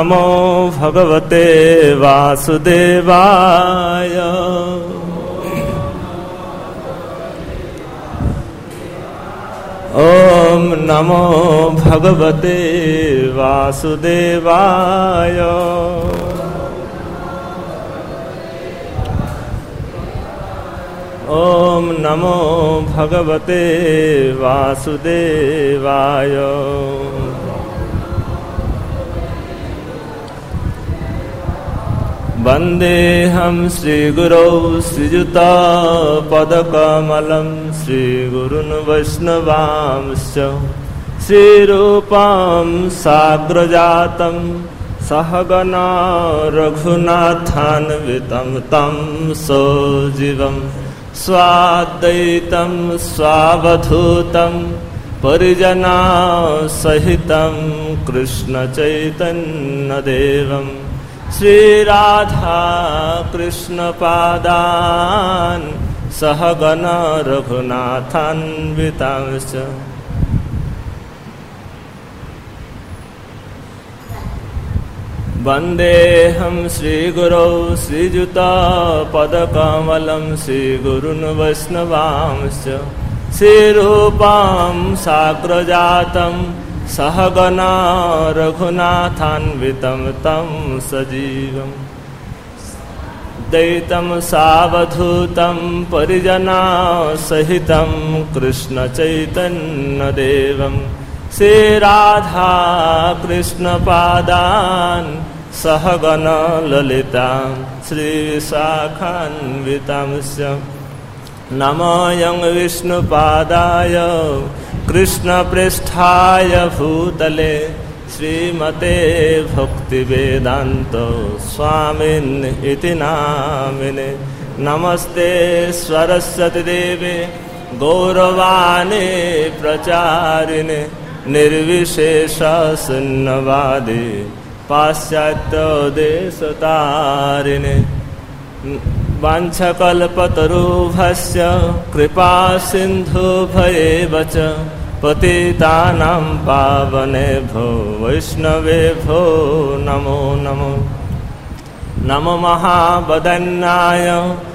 नमो भगवते वासुदेवाय। ओम नमो भगवते वासुदेवाय। ओम नमो भगवते वासुदेवाय। वन्देऽहं श्रीगुरौ श्रीयुतपदकमलं श्रीगुरुन् वैष्णवांश्च श्रीरूपं साग्रजातं सहगणा रघुनाथान्वितं तं सजीवं स्वाद्वैतं स्वावधूतं परिजनसहितं कृष्णचैतन्यदेवं श्रीराधा कृष्णपादान् सहगण रघुनाथान्वितांश्च वन्देऽहं श्रीगुरौ श्रीयुतपदकमलं श्रीगुरुन् वैष्णवांश्च श्रीरूपं साग्रजातं सहगणा रघुनाथान्वितं तं सजीवं द्वैतं सावधूतं परिजनसहितं कृष्णचैतन्यदेवं श्रीराधा कृष्णपादान् सहगण ललिता श्रीविशाखान्वितांश्च नमो यं विष्णुपादाय कृष्णप्रेष्ठाय भूतले श्रीमते भक्तिवेदान्त स्वामिन् इति नामिने। नमस्ते सरस्वती देवे गौरवाणी प्रचारिणे निर्विशेष शून्यवादी पाश्चात्यदेशतारिणे। वाञ्छकल्पतरुभ्यश्च कृपा सिन्धुभ्येव च पतितानां पावनेभ्यो वैष्णवेभ्यो नमो नमो। नमो महावदन्याय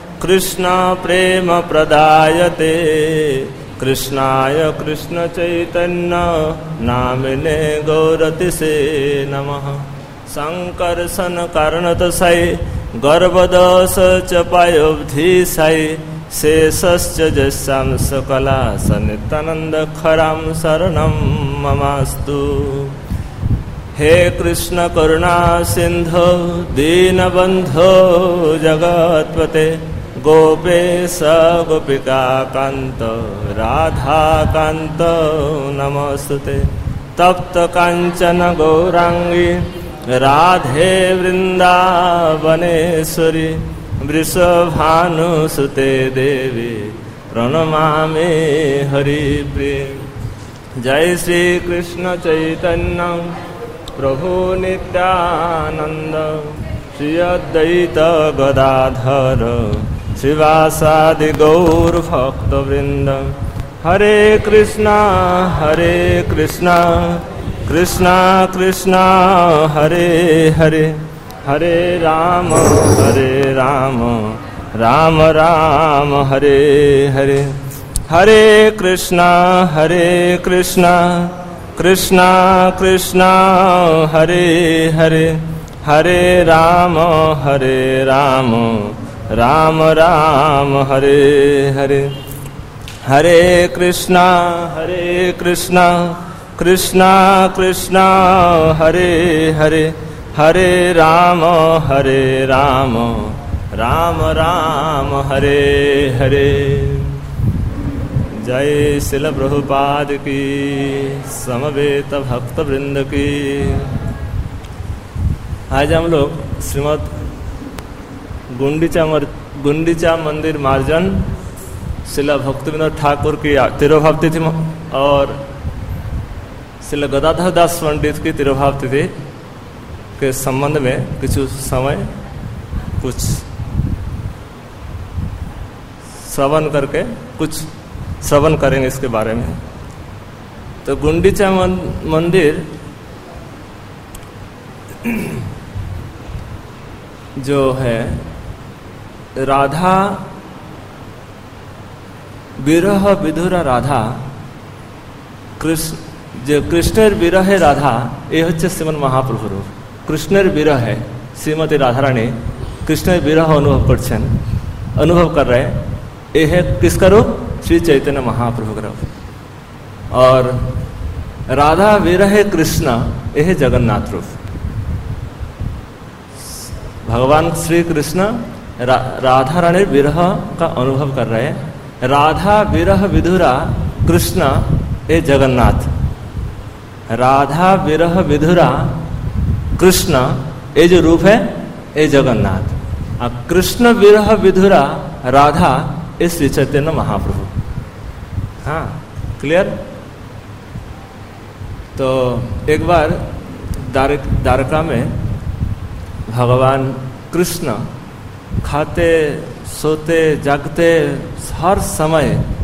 कृष्णप्रेमप्रदायते कृष्णाय कृष्णचैतन्य नामिने गौरतिसे नमः। संकर्षणकारणतसाय गर्भदोष च पायोब्धिसाय शेषश्च जस्यां सकला सनितानन्दखरां शरणं ममास्तु। हे कृष्ण करुणा सिन्धो दीनबन्धो जगत्पते गोपेश गोपिकाकान्त राधाकान्त नमोस्तुते। तप्त काञ्चन गौरांगी राधे वृन्दावनेश्वरी वृषभानुसुते देवी प्रणमामि हरिप्रिये। जय श्री कृष्ण चैतन्य प्रभु नित्यानंद श्री अद्वैत गदाधर श्रीवासादि गौर भक्तवृंद। हरे कृष्णा कृष्णा कृष्णा हरे हरे हरे राम राम राम हरे हरे। हरे कृष्णा कृष्णा कृष्णा हरे हरे हरे राम राम राम हरे हरे। हरे कृष्णा कृष्णा कृष्णा हरे हरे हरे राम राम राम हरे हरे। जय श्रील प्रभुपाद की समवेत भक्त वृंद की। आज हम लोग श्रीमद् गुंडीचा मंदिर मार्जन श्रील भक्तिविनोद ठाकुर की तिरुभाव तिथि और श्रील गदाधर दास पंडित की तिरुभाव तिथि के संबंध में कुछ समय कुछ श्रवण करेंगे इसके बारे में। तो गुंडीचा मंदिर जो है राधा विरह विधुरा राधा कृष्ण जो कृष्णের বিরহে রাধা এই হচ্ছে শ্রীমন মহাপ্রভুর রূপ। কৃষ্ণের বিরহে শ্রীমতী राधा रानी कृष्णের বিরহ অনুভব করছেন, अनुभव कर रहे हैं। ये है किसका रूप? श्री चैतन्य महाप्रभु का रूप। और राधा विरहे कृष्ण ये है जगन्नाथ रूप। भगवान श्री कृष्ण राधा रानी विरह का अनुभव कर रहे हैं। राधा विरह विधुरा कृष्ण ये जगन्नाथ। राधा विरह विधुरा कृष्ण ये जो रूप है ये जगन्नाथ। कृष्ण विरह विधुरा राधा ये श्री चैतन्य महाप्रभु। हाँ, क्लियर? तो एक बार द्वारका में भगवान कृष्ण खाते सोते जागते हर समय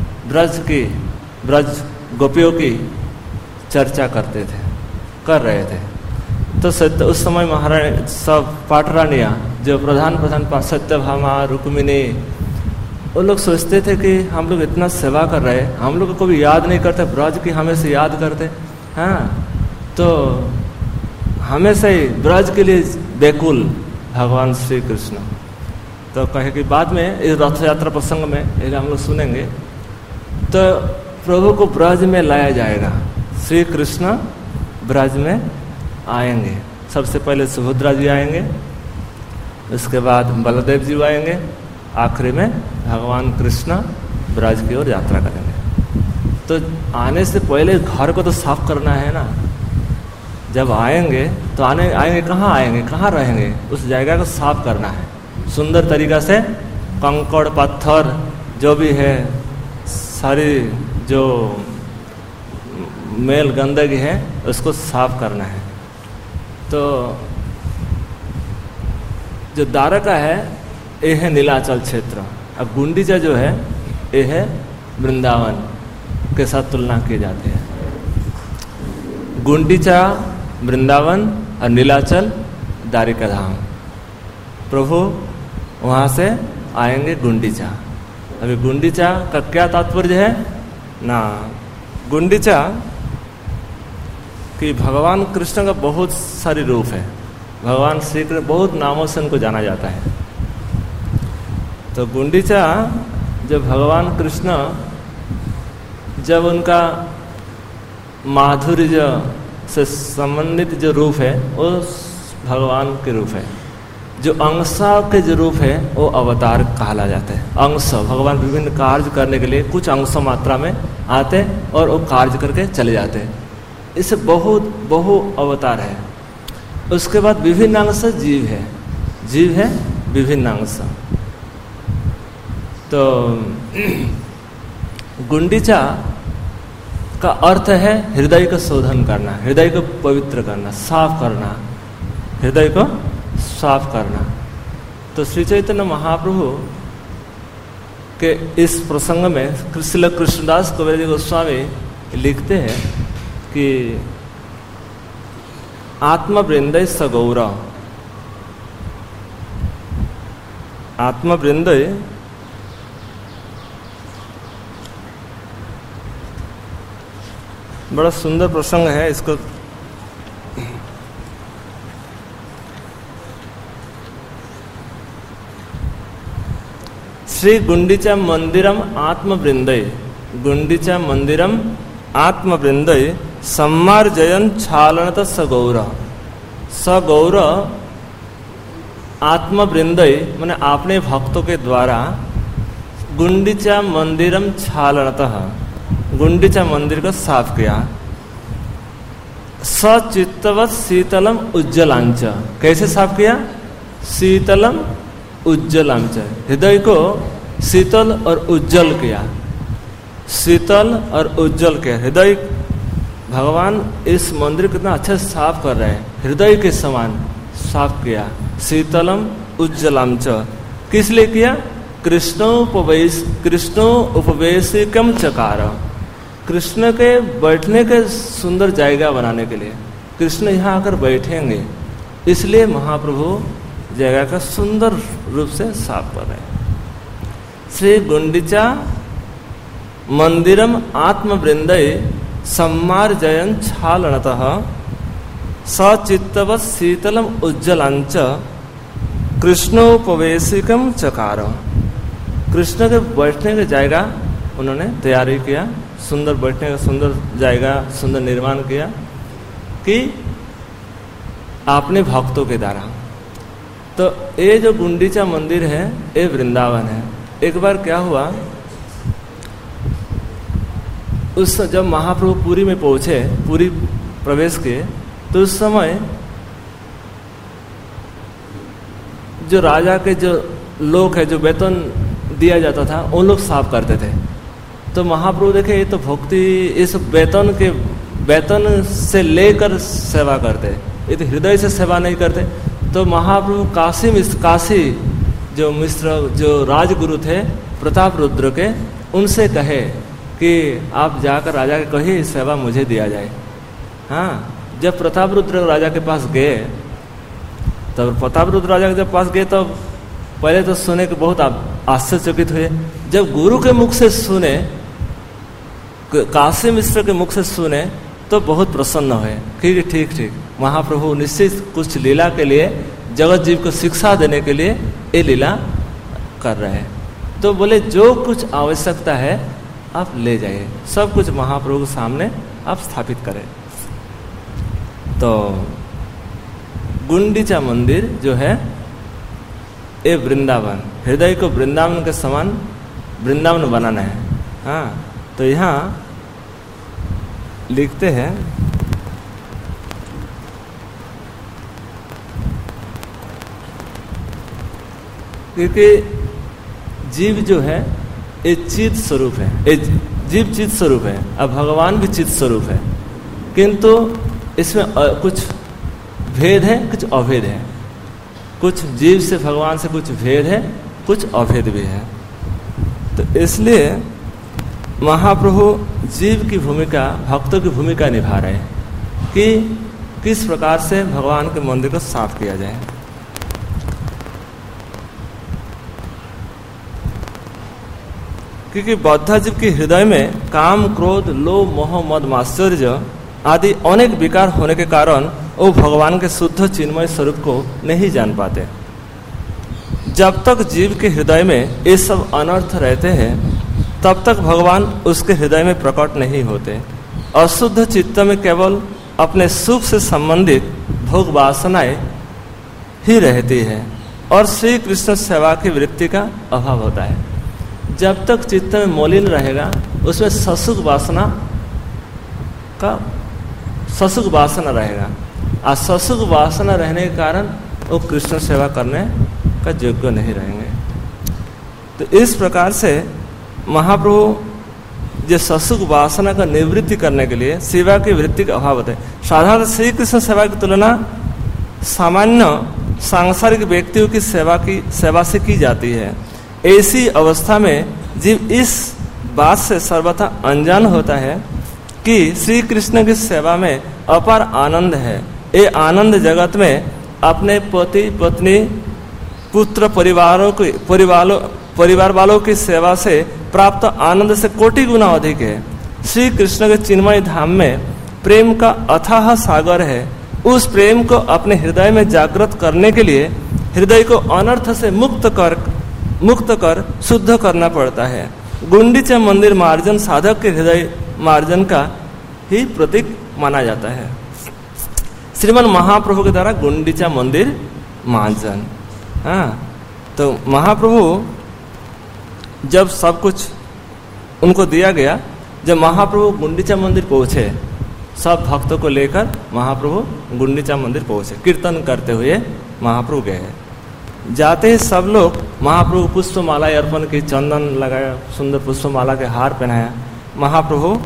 ब्रज गोपियों की चर्चा करते थे, कर रहे थे। तो उस समय महारानी सब पाटरानियाँ जो प्रधान सत्यभामा रुक्मिणी वो लोग सोचते थे कि हम लोग इतना सेवा कर रहे हैं, हम लोग को भी याद नहीं करते, ब्रज की हमेशा याद करते। हाँ, तो हमेशा ही ब्रज के लिए बेकुल भगवान श्री कृष्ण। तो कहे कि बाद में इस रथ यात्रा प्रसंग में हम लोग सुनेंगे, तो प्रभु को ब्रज में लाया जाएगा। श्री कृष्ण ब्रज में आएंगे। सबसे पहले सुभद्रा जी आएंगे, उसके बाद बलदेव जी आएंगे, आखिरी में भगवान कृष्ण ब्रज की ओर यात्रा करेंगे। तो आने से पहले घर को तो साफ करना है ना। जब आएंगे तो आएंगे कहाँ आएंगे, कहाँ रहेंगे, उस जगह को साफ करना है सुंदर तरीका से। कंकड़ पत्थर जो भी है सारी जो मेल गंदगी है उसको साफ करना है। तो जो द्वारका है ये है नीलाचल क्षेत्र। अब गुंडीचा जो है ये है वृंदावन के साथ तुलना की जाती है। गुंडीचा वृंदावन और नीलाचल द्वारिका धाम। प्रभु वहाँ से आएंगे गुंडीचा। अभी गुंडीचा का क्या तात्पर्य है ना, गुंडीचा कि भगवान कृष्ण का बहुत सारी रूप है। भगवान श्री कृष्ण बहुत नामों से उनको जाना जाता है। तो गुंडीचा जब भगवान कृष्ण जब उनका माधुर्य से संबंधित जो रूप है वो भगवान के रूप है। जो अंशा के जो रूप है वो अवतार कहला जाता है। अंश भगवान विभिन्न कार्य करने के लिए कुछ अंश मात्रा में आते और वो कार्य करके चले जाते हैं। इससे बहु अवतार है। उसके बाद विभिन्न अंश जीव है, जीव है विभिन्न अंश। तो गुंडीचा का अर्थ है हृदय को शोधन करना, हृदय को पवित्र करना, साफ करना, हृदय को साफ करना। तो श्री चैतन्य महाप्रभु के इस प्रसंग में श्रील कृष्णदास कबीर जी गोस्वामी लिखते हैं कि आत्मवृंदय सगौर, आत्मवृंदय बड़ा सुंदर प्रसंग है। इसको श्री गुंडीचा मंदिरम आत्मवृंदय, गुंडीचा मंदिरम आत्मवृंदय सम्मार्जयन छालनत सगौर। सगौर आत्मवृंदय माने अपने भक्तों के द्वारा गुंडीचा मंदिरम छालनतः, गुंडीचा मंदिर को साफ किया। सचित्तवत शीतलम उज्ज्वलांच, कैसे साफ किया? शीतलम उज्ज्वलांच, हृदय को शीतल और उज्जवल किया, शीतल और उज्जवल किया हृदय। भगवान इस मंदिर को कितना अच्छा साफ कर रहे हैं, हृदय के समान साफ किया। शीतलम उज्ज्वलांच किस लिए किया? कृष्णोपवेशिकम चकार, कृष्ण के बैठने के सुंदर जगह बनाने के लिए। कृष्ण यहाँ आकर बैठेंगे इसलिए महाप्रभु जगह का सुंदर रूप से साफ कर रहे हैं। श्री गुंडिचा मंदिरम आत्मवृंदय सम्मार्जयन् छालनतः सचित्तवत् शीतलम उज्ज्वलांच कृष्णोपवेशिकम चकार। कृष्ण के बैठने की जगह उन्होंने तैयारी किया, सुंदर बैठने का सुंदर जगह, सुंदर निर्माण किया कि अपने भक्तों के द्वारा। तो ये जो गुंडीचा मंदिर है ये वृंदावन है। एक बार क्या हुआ, उस जब महाप्रभु पुरी में पहुंचे, पुरी प्रवेश किए, तो उस समय जो राजा के जो लोग है, जो वेतन दिया जाता था, उन लोग साफ करते थे। तो महाप्रभु देखे ये तो भक्ति इस वेतन से लेकर सेवा करते, ये तो हृदय से सेवा नहीं करते। तो महाप्रभु काशी जो मिश्र जो राजगुरु थे प्रताप रुद्र के, उनसे कहे कि आप जाकर राजा के कहिए सेवा मुझे दिया जाए। हाँ, जब प्रताप रुद्र राजा के पास गए, तब प्रताप रुद्र राजा के जब पास गए तो पहले तो सुने कि बहुत आश्चर्यचकित हुए। जब गुरु के मुख से सुने, काशी मिश्र के मुख से सुने, तो बहुत प्रसन्न हुए कि ठीक महाप्रभु निश्चित कुछ लीला के लिए, जगत जीव को शिक्षा देने के लिए ये लीला कर रहे हैं। तो बोले जो कुछ आवश्यकता है आप ले जाइए, सब कुछ महाप्रभु के सामने आप स्थापित करें। तो गुंडीचा मंदिर जो है ये वृंदावन, हृदय को वृंदावन के समान वृंदावन बनाना है। हाँ, तो यहाँ लिखते हैं क्योंकि जीव जो है ये चित स्वरूप है, ये जीव चित स्वरूप है, अब भगवान भी चित स्वरूप है, किंतु इसमें कुछ भेद है, कुछ अभेद है। कुछ जीव से भगवान से कुछ भेद है, कुछ अभेद भी है। तो इसलिए महाप्रभु जीव की भूमिका, भक्तों की भूमिका निभा रहे हैं कि किस प्रकार से भगवान के मंदिर को साफ किया जाए। क्योंकि बद्ध जीव के हृदय में काम, क्रोध, लोभ, मोह, मद, मात्सर्य आदि अनेक विकार होने के कारण वो भगवान के शुद्ध चिन्मय स्वरूप को नहीं जान पाते। जब तक जीव के हृदय में ये सब अनर्थ रहते हैं, तब तक भगवान उसके हृदय में प्रकट नहीं होते। अशुद्ध चित्त में केवल अपने सुख से संबंधित भोग वासनाएं ही रहती है और श्री कृष्ण सेवा की वृत्ति का अभाव होता है। जब तक चित्त में मलिन रहेगा, उसमें ससुख वासना रहेगा, और ससुख वासना रहने के कारण वो कृष्ण सेवा करने का योग्य नहीं रहेंगे। तो इस प्रकार से महाप्रभु जो ससुख वासना का निवृत्ति करने के लिए सेवा की वृत्ति का अभाव होता है। साधारण श्री कृष्ण सेवा की तुलना सामान्य सांसारिक व्यक्तियों की सेवा से की जाती है। ऐसी अवस्था में जीव इस बात से सर्वथा अनजान होता है कि श्री कृष्ण की सेवा में अपार आनंद है। ये आनंद जगत में अपने पति, पत्नी, पुत्र, परिवार वालों की सेवा से प्राप्त आनंद से कोटि गुना अधिक है। श्री कृष्ण के चिन्मय धाम में प्रेम का अथाह सागर है। उस प्रेम को अपने हृदय में जागृत करने के लिए हृदय को अनर्थ से मुक्त कर शुद्ध करना पड़ता है। गुंडीचा मंदिर मार्जन साधक के हृदय मार्जन का ही प्रतीक माना जाता है। श्रीमन महाप्रभु के द्वारा गुंडीचा मंदिर मार्जन। हाँ, तो महाप्रभु जब सब कुछ उनको दिया गया, जब महाप्रभु गुंडीचा मंदिर पहुंचे, सब भक्तों को लेकर महाप्रभु गुंडीचा मंदिर पहुंचे। कीर्तन करते हुए महाप्रभु गए। जाते ही सब लोग महाप्रभु पुष्पमाला अर्पण की, चंदन लगाया, सुंदर पुष्पमाला के हार पहनाया। महाप्रभु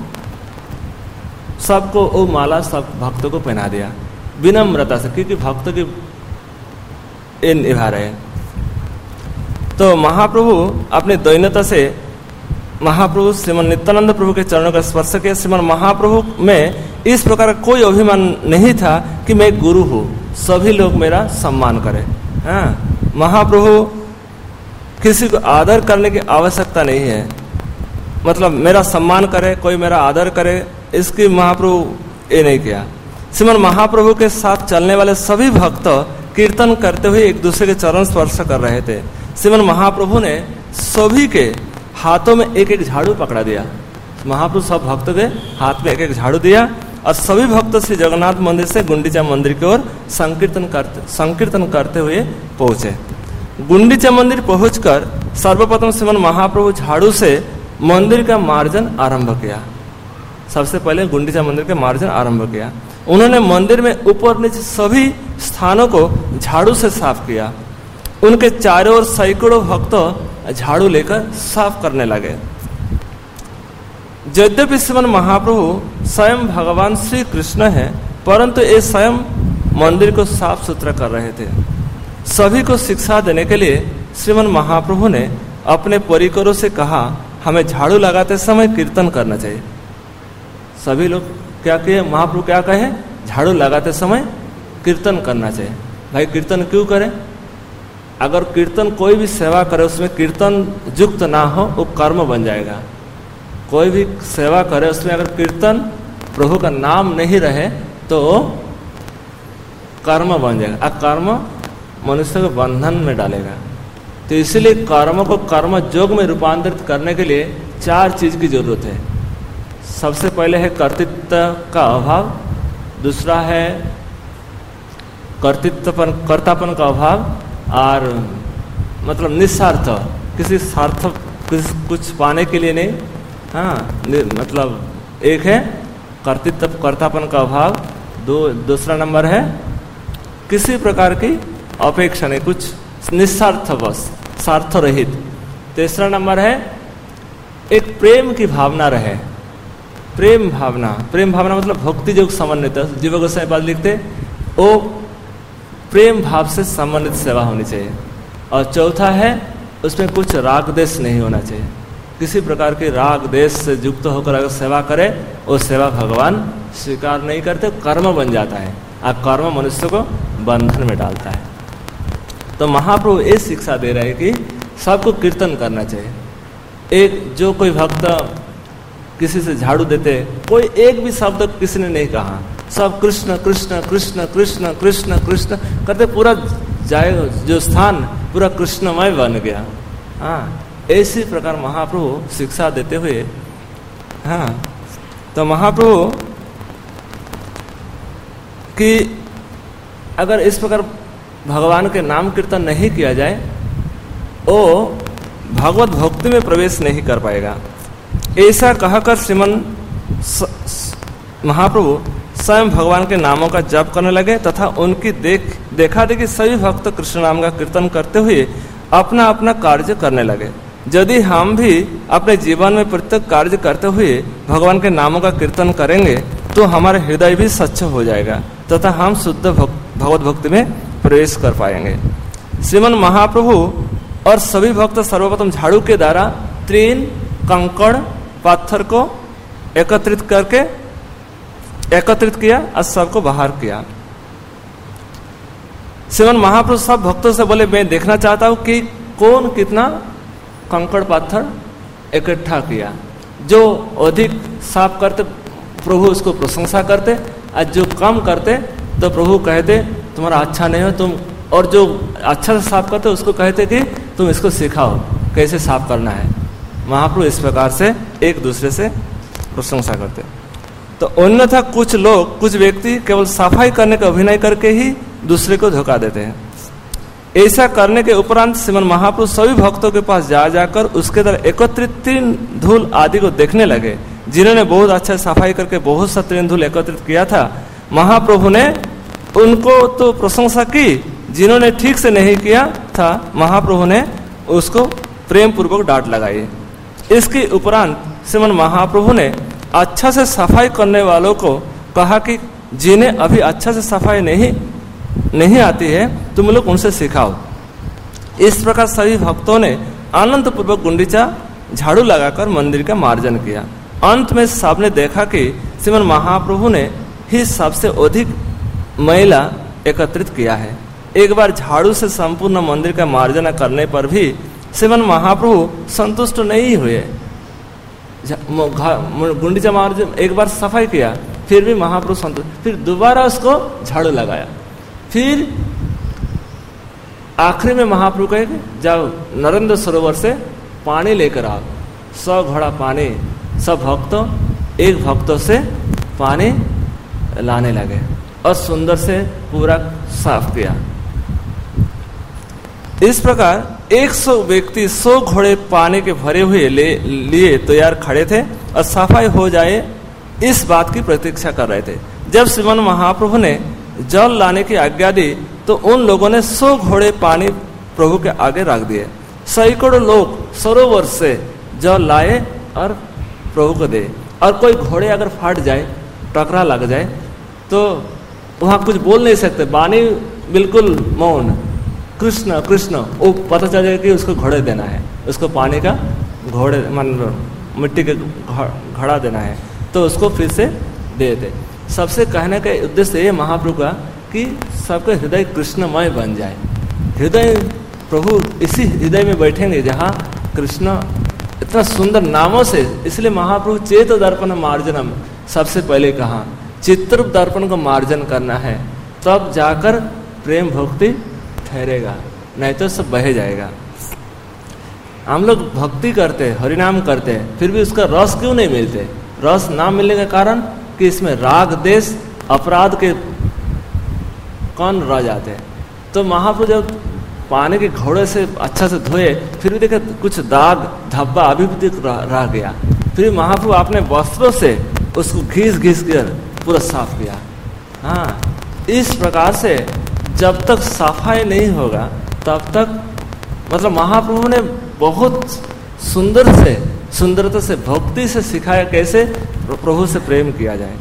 सबको वो माला सब भक्तों को पहना दिया विनम्रता से, क्योंकि भक्तों की ये निभा रहे। तो महाप्रभु अपने दैन्यता से महाप्रभु श्रीमन नित्यानंद प्रभु के चरणों का स्पर्श किया। श्रीमन महाप्रभु में इस प्रकार का कोई अभिमान नहीं था कि मैं गुरु हूँ, सभी लोग मेरा सम्मान करें। हाँ, महाप्रभु किसी को आदर करने की आवश्यकता नहीं है, मतलब मेरा सम्मान करे, कोई मेरा आदर करे, इसकी महाप्रभु ये नहीं किया। श्रीमन महाप्रभु के साथ चलने वाले सभी भक्त कीर्तन करते हुए एक दूसरे के चरण स्पर्श कर रहे थे। श्रीमन महाप्रभु ने सभी के हाथों में एक एक झाड़ू पकड़ा दिया। महाप्रभु सब भक्त के हाथ में एक एक झाड़ू दिया और सभी भक्त श्री जगन्नाथ मंदिर से गुंडीचा मंदिर की ओर संकीर्तन करते हुए पहुंचे। गुंडीचा मंदिर पहुंचकर सर्वप्रथम श्रीमन महाप्रभु झाड़ू से मंदिर का मार्जन आरंभ किया। सबसे पहले गुंडीचा मंदिर के मार्जन आरंभ किया। उन्होंने मंदिर में ऊपर नीचे सभी स्थानों को झाड़ू से साफ किया। उनके चारों ओर सैकड़ों भक्त झाड़ू लेकर साफ करने लगे। यद्यपि श्रीमन महाप्रभु स्वयं भगवान श्री कृष्ण है, परंतु ये स्वयं मंदिर को साफ सुथरा कर रहे थे। सभी को शिक्षा देने के लिए श्रीमन महाप्रभु ने अपने परिकरों से कहा, हमें झाड़ू लगाते समय कीर्तन करना चाहिए। सभी लोग क्या किए, महाप्रभु क्या कहे, झाड़ू लगाते समय कीर्तन करना चाहिए। भाई कीर्तन क्यों करें? अगर कीर्तन कोई भी सेवा करे उसमें कीर्तन युक्त ना हो, वो कर्म बन जाएगा। कोई भी सेवा करे उसमें अगर कीर्तन प्रभु का नाम नहीं रहे तो कर्म बन जाएगा, और कर्म मनुष्य को बंधन में डालेगा। तो इसलिए कर्म को कर्म योग में रूपांतरित करने के लिए 4 चीज की जरूरत है। सबसे पहले है कर्तृत्व का अभाव, दूसरा है कर्तापन का अभाव, और मतलब निस्वार्थ, किसी स्वार्थ कुछ पाने के लिए नहीं। हाँ, मतलब एक है कर्तापन का अभाव, दूसरा नंबर है किसी प्रकार की अपेक्षा नहीं, कुछ निस्वार्थ बस, स्वार्थ रहित। तीसरा नंबर है एक प्रेम की भावना रहे। प्रेम भावना मतलब भक्ति योग समन्वित। जीव गोसाई पाद लिखते वो प्रेम भाव से संबंधित सेवा होनी चाहिए। और चौथा है उसमें कुछ राग देश नहीं होना चाहिए। किसी प्रकार के राग देश से युक्त होकर अगर सेवा करे, वो सेवा भगवान स्वीकार नहीं करते, कर्म बन जाता है, और कर्म मनुष्य को बंधन में डालता है। तो महाप्रभु ये शिक्षा दे रहे हैं कि सबको कीर्तन करना चाहिए। एक जो कोई भक्त किसी से झाड़ू देते, कोई एक भी शब्द किसी ने नहीं कहा, सब कृष्ण कृष्ण कृष्ण कृष्ण कृष्ण कृष्ण करते, पूरा जाएगा जो स्थान पूरा कृष्णमय बन गया। हाँ, इसी प्रकार महाप्रभु शिक्षा देते हुए, हाँ, तो महाप्रभु कि अगर इस प्रकार भगवान के नाम कीर्तन नहीं किया जाए, वो भगवत भक्ति में प्रवेश नहीं कर पाएगा। ऐसा कहकर श्रीमन महाप्रभु स्वयं भगवान के नामों का जप करने लगे तथा उनकी देखा देखी सभी भक्त कृष्ण नाम का कीर्तन करते हुए अपना अपना कार्य करने लगे। यदि हम भी अपने जीवन में प्रत्येक कार्य करते हुए भगवान के नामों का कीर्तन करेंगे तो हमारा हृदय भी स्वच्छ हो जाएगा तथा हम शुद्ध भगवत भक्ति में प्रवेश कर पाएंगे। श्रीमन महाप्रभु और सभी भक्त सर्वप्रथम झाड़ू के द्वारा 3 कंकड़ पत्थर को एकत्रित किया और सबको बाहर किया। श्रीमन महाप्रभु सब भक्तों से बोले, मैं देखना चाहता हूं कि कौन कितना कंकड़ पत्थर इकट्ठा किया। जो अधिक साफ करते प्रभु उसको प्रशंसा करते, और जो कम करते तो प्रभु कहते तुम्हारा अच्छा नहीं हो तुम, और जो अच्छा से साफ करते उसको कहते कि तुम इसको सिखाओ कैसे साफ करना है। महाप्रभु इस प्रकार से एक दूसरे से प्रशंसा करते। तो अन्यथा कुछ व्यक्ति केवल सफाई करने का अभिनय करके ही दूसरे को धोखा देते हैं। ऐसा करने के उपरांत श्रीमन महाप्रभु सभी भक्तों के पास जाकर उसके द्वारा एकत्रित 3 धूल आदि को देखने लगे, जिन्होंने बहुत अच्छा सफाई करके बहुत सा 3 धूल एकत्रित किया था। महाप्रभु ने उनको तो प्रशंसा की, जिन्होंने ठीक से नहीं किया था महाप्रभु ने उसको प्रेम पूर्वक डांट लगाई। इसके उपरांत श्रीमन महाप्रभु ने अच्छा से सफाई करने वालों को कहा कि जिन्हें अभी अच्छा से सफाई नहीं आती है तुम लोग उनसे सिखाओ। इस प्रकार सभी भक्तों ने आनंद पूर्वक गुंडीचा झाड़ू लगाकर मंदिर का मार्जन किया। अंत में सबने देखा कि श्रीमन महाप्रभु ने ही सबसे अधिक मैला एकत्रित किया है। एक बार झाड़ू से संपूर्ण मंदिर का मार्जना करने पर भी श्रीमन महाप्रभु संतुष्ट नहीं हुए। गुंडीचा मार्जन एक बार सफाई किया, फिर भी महाप्रभु संतुष्ट, फिर दोबारा उसको झाड़ू लगाया। फिर आखिरी में महाप्रभु कहे कि जाओ नरेंद्र सरोवर से पानी लेकर आओ। 100 घड़ा पानी सब भक्तों एक भक्तों से पानी लाने लगे और सुंदर से पूरा साफ किया। इस प्रकार 100 व्यक्ति 100 घोड़े पानी के भरे हुए लिए तैयार खड़े थे और सफाई हो जाए इस बात की प्रतीक्षा कर रहे थे। जब श्रीमन महाप्रभु ने जल लाने की आज्ञा दी तो उन लोगों ने 100 घोड़े पानी प्रभु के आगे रख दिए। सैकड़ों लोग सरोवर से जल लाए और प्रभु को दे। और कोई घोड़े अगर फट जाए, टकरा लग जाए, तो वहां कुछ बोल नहीं सकते, वाणी बिल्कुल मौन, कृष्ण कृष्ण, वो पता चल जाएगा कि उसको घोड़े देना है, उसको पानी का घोड़े मिट्टी के घड़ा देना है, तो उसको फिर से दे दे। सबसे कहने का उद्देश्य ये महाप्रभु का कि सबका हृदय कृष्णमय बन जाए। हृदय प्रभु इसी हृदय में बैठेंगे जहाँ कृष्ण इतना सुंदर नामों से, इसलिए महाप्रभु चेत दर्पण मार्जनम सबसे पहले कहा, चित्र दर्पण को मार्जन करना है, तब जाकर प्रेम भक्ति ठहरेगा, नहीं तो सब बह जाएगा। हम लोग भक्ति करते हैं, हरिनाम करते हैं, फिर भी उसका रस क्यों नहीं मिलते? रस ना मिलने का कारण कि इसमें राग देश अपराध के कौन रह जाते हैं। तो महाप्रभु जब पानी के घोड़े से अच्छा से धोए, फिर भी देखे कुछ दाग धब्बा अभी भी रह गया, फिर महाप्रभु अपने वस्त्रों से उसको घिस कर पूरा साफ किया। हाँ, इस प्रकार से जब तक सफाई नहीं होगा तब तक, मतलब महाप्रभु ने बहुत सुंदरता से भक्ति से सिखाया कैसे प्रभु से प्रेम किया जाए।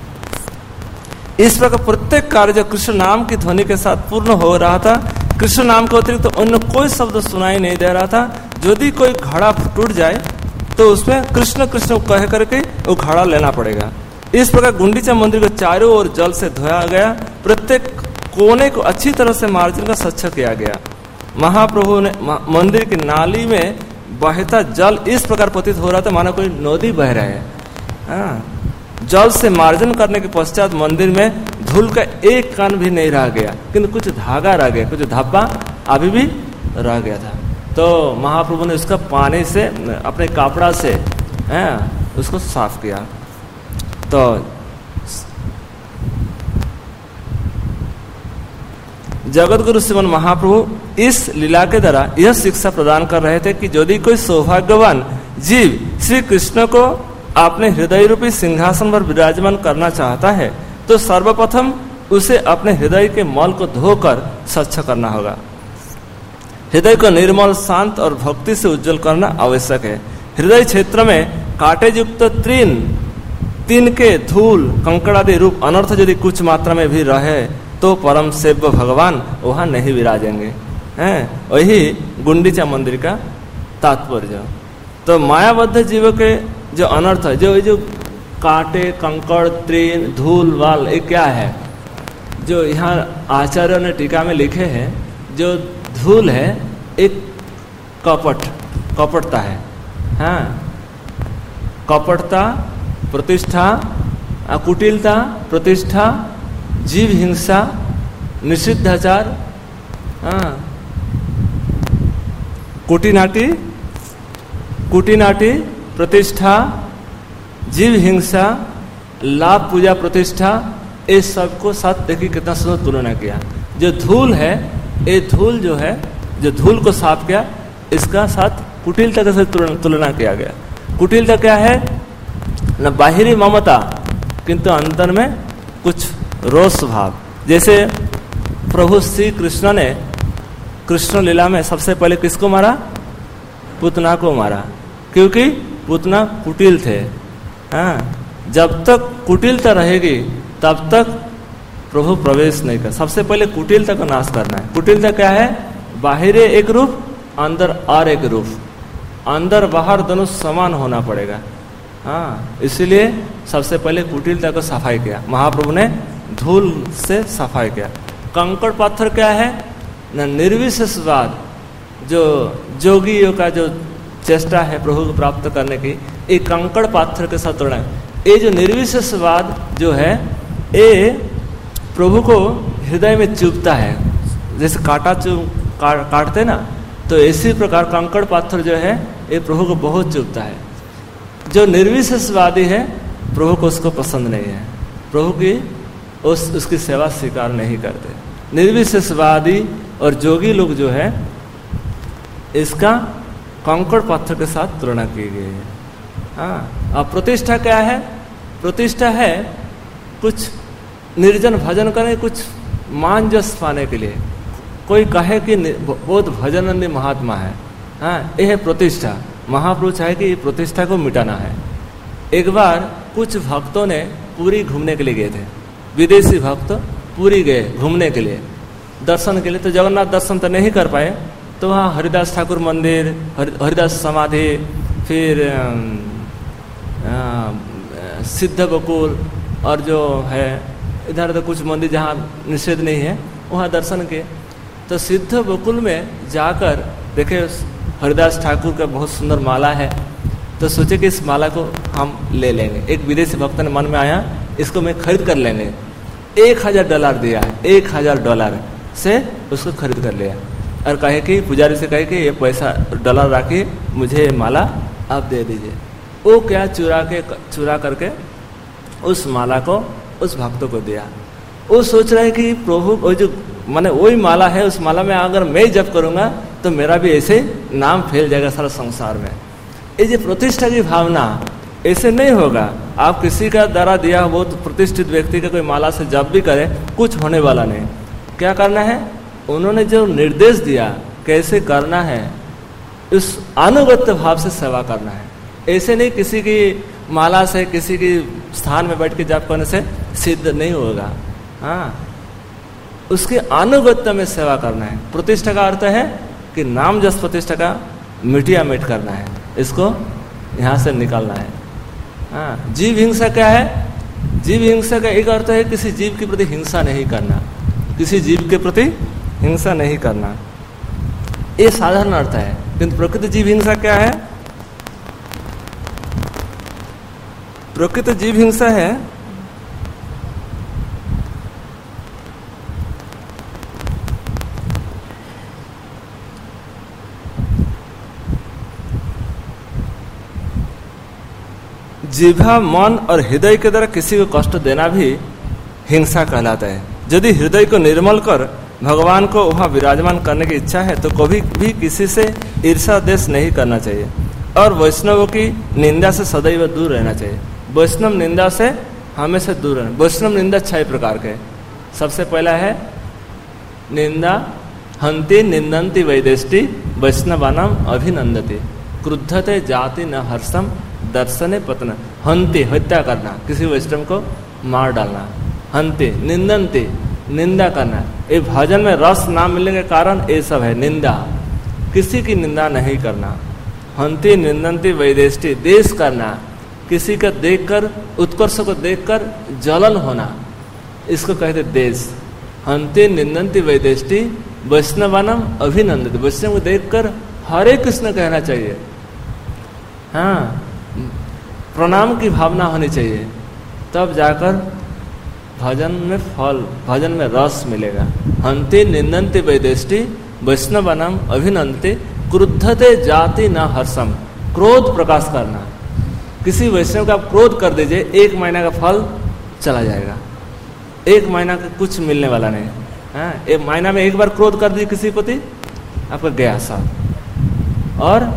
इस प्रकार प्रत्येक कार्य जो कृष्ण नाम की ध्वनि के साथ पूर्ण हो रहा था, कृष्ण नाम के अतिरिक्त तो अन्य कोई शब्द सुनाई नहीं दे रहा था। यदि कोई घड़ा टूट जाए तो उसमें कृष्ण कृष्ण कह करके वो घड़ा लेना पड़ेगा। इस प्रकार गुंडीचा मंदिर को चारों ओर जल से धोया गया, प्रत्येक कोने को अच्छी तरह से मार्जन का स्वच्छ किया गया। महाप्रभु ने मंदिर की नाली में बहता जल इस प्रकार प्रतीत हो रहा था मानो कोई नदी बह रहा है। हाँ, जल से मार्जन करने के पश्चात मंदिर में धूल का एक कण भी नहीं रह गया, किंतु कुछ धागा रह गया, कुछ धब्बा अभी भी रह गया था। तो महाप्रभु ने उसका पानी से अपने कपड़ा से उसको साफ किया। तो जगत गुरु श्रीमन महाप्रभु इस लीला के द्वारा यह शिक्षा प्रदान कर रहे थे कि यदि कोई सौभाग्यवान जीव श्री कृष्ण को अपने हृदय रूपी सिंहासन पर विराजमान करना चाहता है तो सर्वप्रथम उसे अपने हृदय के मल को धोकर स्वच्छ करना होगा। हृदय को निर्मल, शांत और भक्ति से उज्जवल करना आवश्यक है। हृदय क्षेत्र में कांटे युक्त तीन के धूल कंकड़ आदि रूप अनर्थ यदि कुछ मात्रा में भी रहे तो परम सेव्य भगवान वहां नहीं विराजेंगे। हैं, वही गुंडीचा मंदिर का तात्पर्य। तो मायाबद्ध जीवों के जो अनर्थ है, जो कांटे कंकड़ तृण धूल वाल, ये क्या है? जो यहाँ आचार्यों ने टीका में लिखे हैं, जो धूल है एक कपटता है। हाँ, कपटता, प्रतिष्ठा, कुटिलता, प्रतिष्ठा, जीव हिंसा, निषिद्धाचार, कुटिनाटी, प्रतिष्ठा, जीव हिंसा, लाभ पूजा प्रतिष्ठा, इस सबको साथ देखिए कितना सुंदर तुलना किया। जो धूल है, ये धूल जो है, जो धूल को साफ किया, इसका साथ कुटिलता के साथ तुलना किया गया। कुटिलता क्या है? न बाहरी ममता किंतु अंतर में कुछ रोष भाव। जैसे प्रभु श्री कृष्ण ने कृष्ण लीला में सबसे पहले किसको मारा? पुतना को मारा, क्योंकि पुतना कुटिल थे। हाँ, जब तक कुटिलता रहेगी तब तक प्रभु प्रवेश नहीं कर। सबसे पहले कुटिलता को नाश करना है। कुटिलता क्या है? बाहर एक रूप, अंदर और एक रूप, अंदर बाहर दोनों समान होना पड़ेगा। हाँ, इसलिए सबसे पहले कुटिलता को सफाई किया महाप्रभु ने, धूल से सफाई किया। कंकड़ पत्थर क्या है? न निर्विशेषवाद, जो जोगियों का जो चेष्टा है प्रभु को प्राप्त करने की, एक कंकड़ पाथर के साथ तुलना। ये जो निर्विशेषवाद जो है ये प्रभु को हृदय में चुभता है, जैसे काटा काटते ना, तो इसी प्रकार कंकड़ पाथर जो है ये प्रभु को बहुत चुभता है। जो निर्विशेषवादी है प्रभु को उसको पसंद नहीं है, प्रभु की उसकी सेवा स्वीकार नहीं करते। निर्विशेषवादी और जोगी लोग जो है इसका कंकड़ पत्थर के साथ तुलना की गई है। हाँ, अब प्रतिष्ठा क्या है? प्रतिष्ठा है कुछ निर्जन भजन करें, कुछ मान जस पाने के लिए, कोई कहे कि बहुत भजनंदी महात्मा है। हाँ, यह है प्रतिष्ठा। महाप्रभु चाहे कि प्रतिष्ठा को मिटाना है। एक बार कुछ भक्तों ने पुरी घूमने के लिए गए थे, विदेशी भक्त पुरी गए घूमने के लिए, दर्शन के लिए। तो जगन्नाथ दर्शन तो नहीं कर पाए, तो वहाँ हरिदास ठाकुर मंदिर, हरिदास समाधि, फिर सिद्ध बकुल और जो है इधर तो कुछ मंदिर जहाँ निषेध नहीं है वहाँ दर्शन किए। तो सिद्ध बकुल में जाकर देखे हरिदास ठाकुर का बहुत सुंदर माला है, तो सोचे कि इस माला को हम ले लेंगे। एक विदेशी भक्त ने मन में आया इसको मैं खरीद कर लेंगे। $1000 दिया, $1000 से उसको खरीद कर लिया और कहे कि पुजारी से कहे कि ये पैसा $1 रखिए, मुझे माला आप दे दीजिए। वो क्या चुरा करके उस माला को उस भक्त को दिया। वो सोच रहा है कि प्रभु वो जो माने वही माला है, उस माला में अगर मैं जप करूंगा तो मेरा भी ऐसे नाम फैल जाएगा सारा संसार में। ये जो प्रतिष्ठा की भावना ऐसे नहीं होगा। आप किसी का द्वारा दिया बहुत प्रतिष्ठित व्यक्ति का कोई माला से जप भी करे, कुछ होने वाला नहीं। क्या करना है? उन्होंने जो निर्देश दिया कैसे करना है, उस अनुगत्य भाव से सेवा करना है। ऐसे नहीं किसी की माला से किसी की स्थान में बैठ के जप करने से सिद्ध नहीं होगा। हाँ, उसके अनुगत्य में सेवा करना है। प्रतिष्ठा का अर्थ है कि नाम जस प्रतिष्ठा का मिटिया मिट करना है, इसको यहाँ से निकालना है। हाँ, जीव हिंसा क्या है? जीव हिंसा का एक अर्थ है किसी जीव के प्रति हिंसा नहीं करना, किसी जीव के प्रति हिंसा नहीं करना, ये साधारण अर्थ है। किंतु प्रकृत जीव हिंसा क्या है? प्रकृत जीव हिंसा है जिह्वा, मन और हृदय के द्वारा किसी को कष्ट देना भी हिंसा कहलाता है। यदि हृदय को निर्मल कर भगवान को वहाँ विराजमान करने की इच्छा है तो कभी भी किसी से ईर्ष्या द्वेष नहीं करना चाहिए और वैष्णवों की निंदा से सदैव दूर रहना चाहिए। वैष्णव निंदा से हमेशा दूर रहना। वैष्णव निंदा 6 प्रकार के। सबसे पहला है निंदा हंति निंदन्ति वैदेष्टि वैष्णवानाम अभिनंदति क्रुद्धते जाति न हर्षम दर्शने पतन। हंति हत्या करना, किसी वैष्णव को मार डालना। हंति निंदन्ति निंदा करना। ये भजन में रस ना मिलने के कारण ये सब है निंदा। किसी की निंदा नहीं करना। हंति निंदन्ति वैदेष्टि देश करना, किसी का देखकर उत्कर्ष को देखकर जलन होना, इसको कहते देश। हंति निंदन्ति वैदेष्टि वैष्णवानाम अभिनंदित। वैष्णव को देखकर हरे कृष्ण कहना चाहिए। हाँ, प्रणाम की भावना होनी चाहिए, तब जाकर भजन में फल, भजन में रस मिलेगा। हंति निंदन्ति वैदेष्टि वैष्णवानाम अभिनंदित क्रुद्धते जाति न हर्षम। क्रोध प्रकाश करना, किसी वैष्णव का आप क्रोध कर दीजिए, 1 महीना का फल चला जाएगा। 1 महीना का कुछ मिलने वाला नहीं। हाँ, 1 महीना में एक बार क्रोध कर दीजिए किसी प्रति, आपका गया सब। और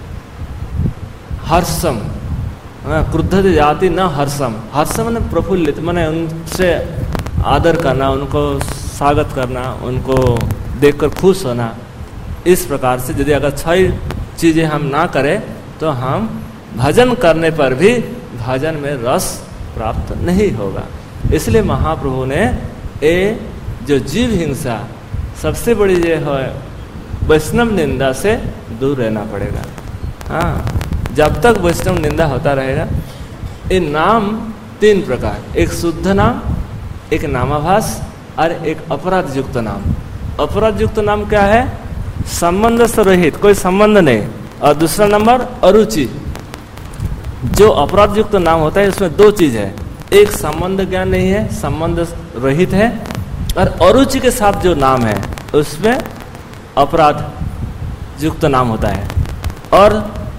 हर्षम, क्रुद्धते जाति न हर्षम। हर्षम ने प्रफुल्लित, मैंने उनसे आदर करना, उनको स्वागत करना, उनको देखकर खुश होना। इस प्रकार से यदि अगर 6 चीजें हम ना करें तो हम भजन करने पर भी भजन में रस प्राप्त नहीं होगा। इसलिए महाप्रभु ने ये जो जीव हिंसा सबसे बड़ी जो है वैष्णव निंदा से दूर रहना पड़ेगा। हाँ, जब तक वैष्णव निंदा होता रहेगा। ये नाम 3 प्रकार, एक शुद्ध नाम, एक नामाभास और एक अपराध युक्त नाम। अपराध युक्त नाम क्या है? संबंध से रहित, कोई संबंध नहीं। और दूसरा नंबर अरुचि। जो अपराध युक्त नाम होता है उसमें दो चीज है, एक संबंध ज्ञान नहीं है, संबंध रहित है, और अरुचि के साथ जो नाम है उसमें अपराध युक्त नाम होता है। और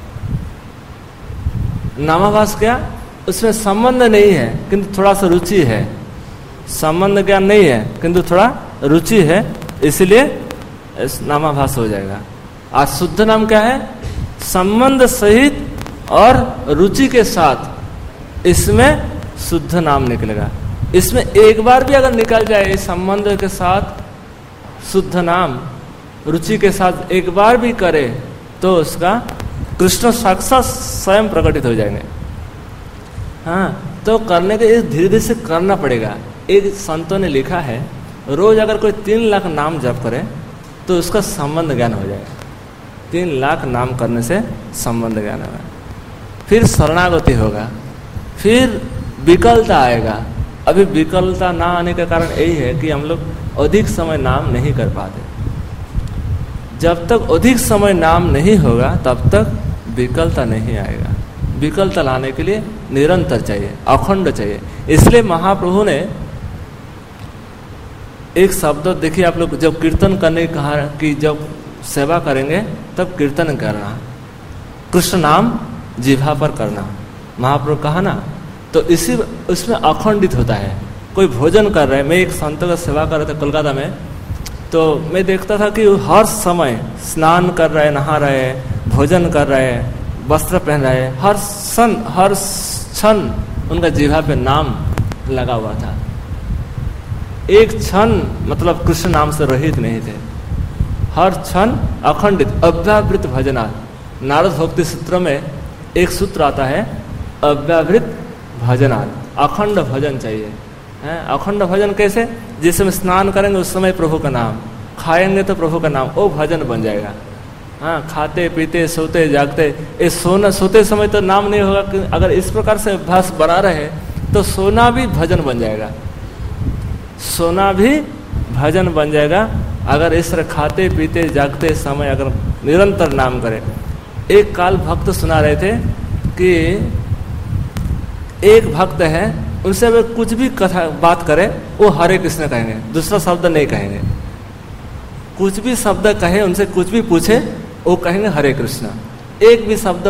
नामाभास क्या? उसमें संबंध नहीं है किंतु थोड़ा सा रुचि है, संबंध ज्ञान नहीं है किंतु थोड़ा रुचि है, इसलिए नामाभास हो जाएगा। आज शुद्ध नाम क्या है? संबंध सहित और रुचि के साथ, इसमें शुद्ध नाम निकलेगा। इसमें एक बार भी अगर निकल जाए संबंध के साथ शुद्ध नाम, रुचि के साथ एक बार भी करे तो उसका कृष्ण साक्षात स्वयं प्रकटित हो जाएंगे। हाँ, तो करने के धीरे धीरे से करना पड़ेगा। एक संतों ने लिखा है, रोज अगर कोई 3 लाख नाम जप करे तो उसका संबंध ज्ञान हो जाएगा। 3 लाख नाम करने से संबंध ज्ञान होगा, फिर शरणागति होगा, फिर विकलता आएगा। अभी विकलता ना आने का कारण यही है कि हम लोग अधिक समय नाम नहीं कर पाते। जब तक अधिक समय नाम नहीं होगा तब तक विकलता नहीं आएगा। विकलता लाने के लिए निरंतर चाहिए, अखंड चाहिए। इसलिए महाप्रभु ने एक शब्द देखिए, आप लोग जब कीर्तन करने कहा कि जब सेवा करेंगे तब कीर्तन करना, कृष्ण नाम जिह्वा पर करना, महाप्रभु कहा ना, तो इसी उसमें अखंडित होता है। कोई भोजन कर रहे हैं, मैं एक संत का सेवा कर रहा था कोलकाता में, तो मैं देखता था कि हर समय स्नान कर रहे, नहा रहे, भोजन कर रहे, वस्त्र पहन रहे, हर क्षण उनका जिह्वा पे नाम लगा हुआ था। एक क्षण मतलब कृष्ण नाम से रहित नहीं थे, हर क्षण अखंडित अव्यावृत भजनात्। नारद भक्ति सूत्र में एक सूत्र आता है, अव्यावृत भजनात्, अखंड भजन चाहिए। अखंड भजन कैसे? जिस समय स्नान करेंगे उस समय प्रभु का नाम, खाएंगे तो प्रभु का नाम, वो भजन बन जाएगा। हाँ, खाते पीते सोते जागते, ये सोते समय तो नाम नहीं होगा। अगर इस प्रकार से अभ्यास बना रहे तो सोना भी भजन बन जाएगा, सोना भी भजन बन जाएगा। अगर इस तरह खाते पीते जागते समय अगर निरंतर नाम करें। एक काल भक्त सुना रहे थे कि एक भक्त है, उनसे अगर कुछ भी कथा बात करे वो हरे कृष्ण कहेंगे, दूसरा शब्द नहीं कहेंगे। कुछ भी शब्द कहे, उनसे कुछ भी पूछे वो कहेंगे हरे कृष्ण, एक भी शब्द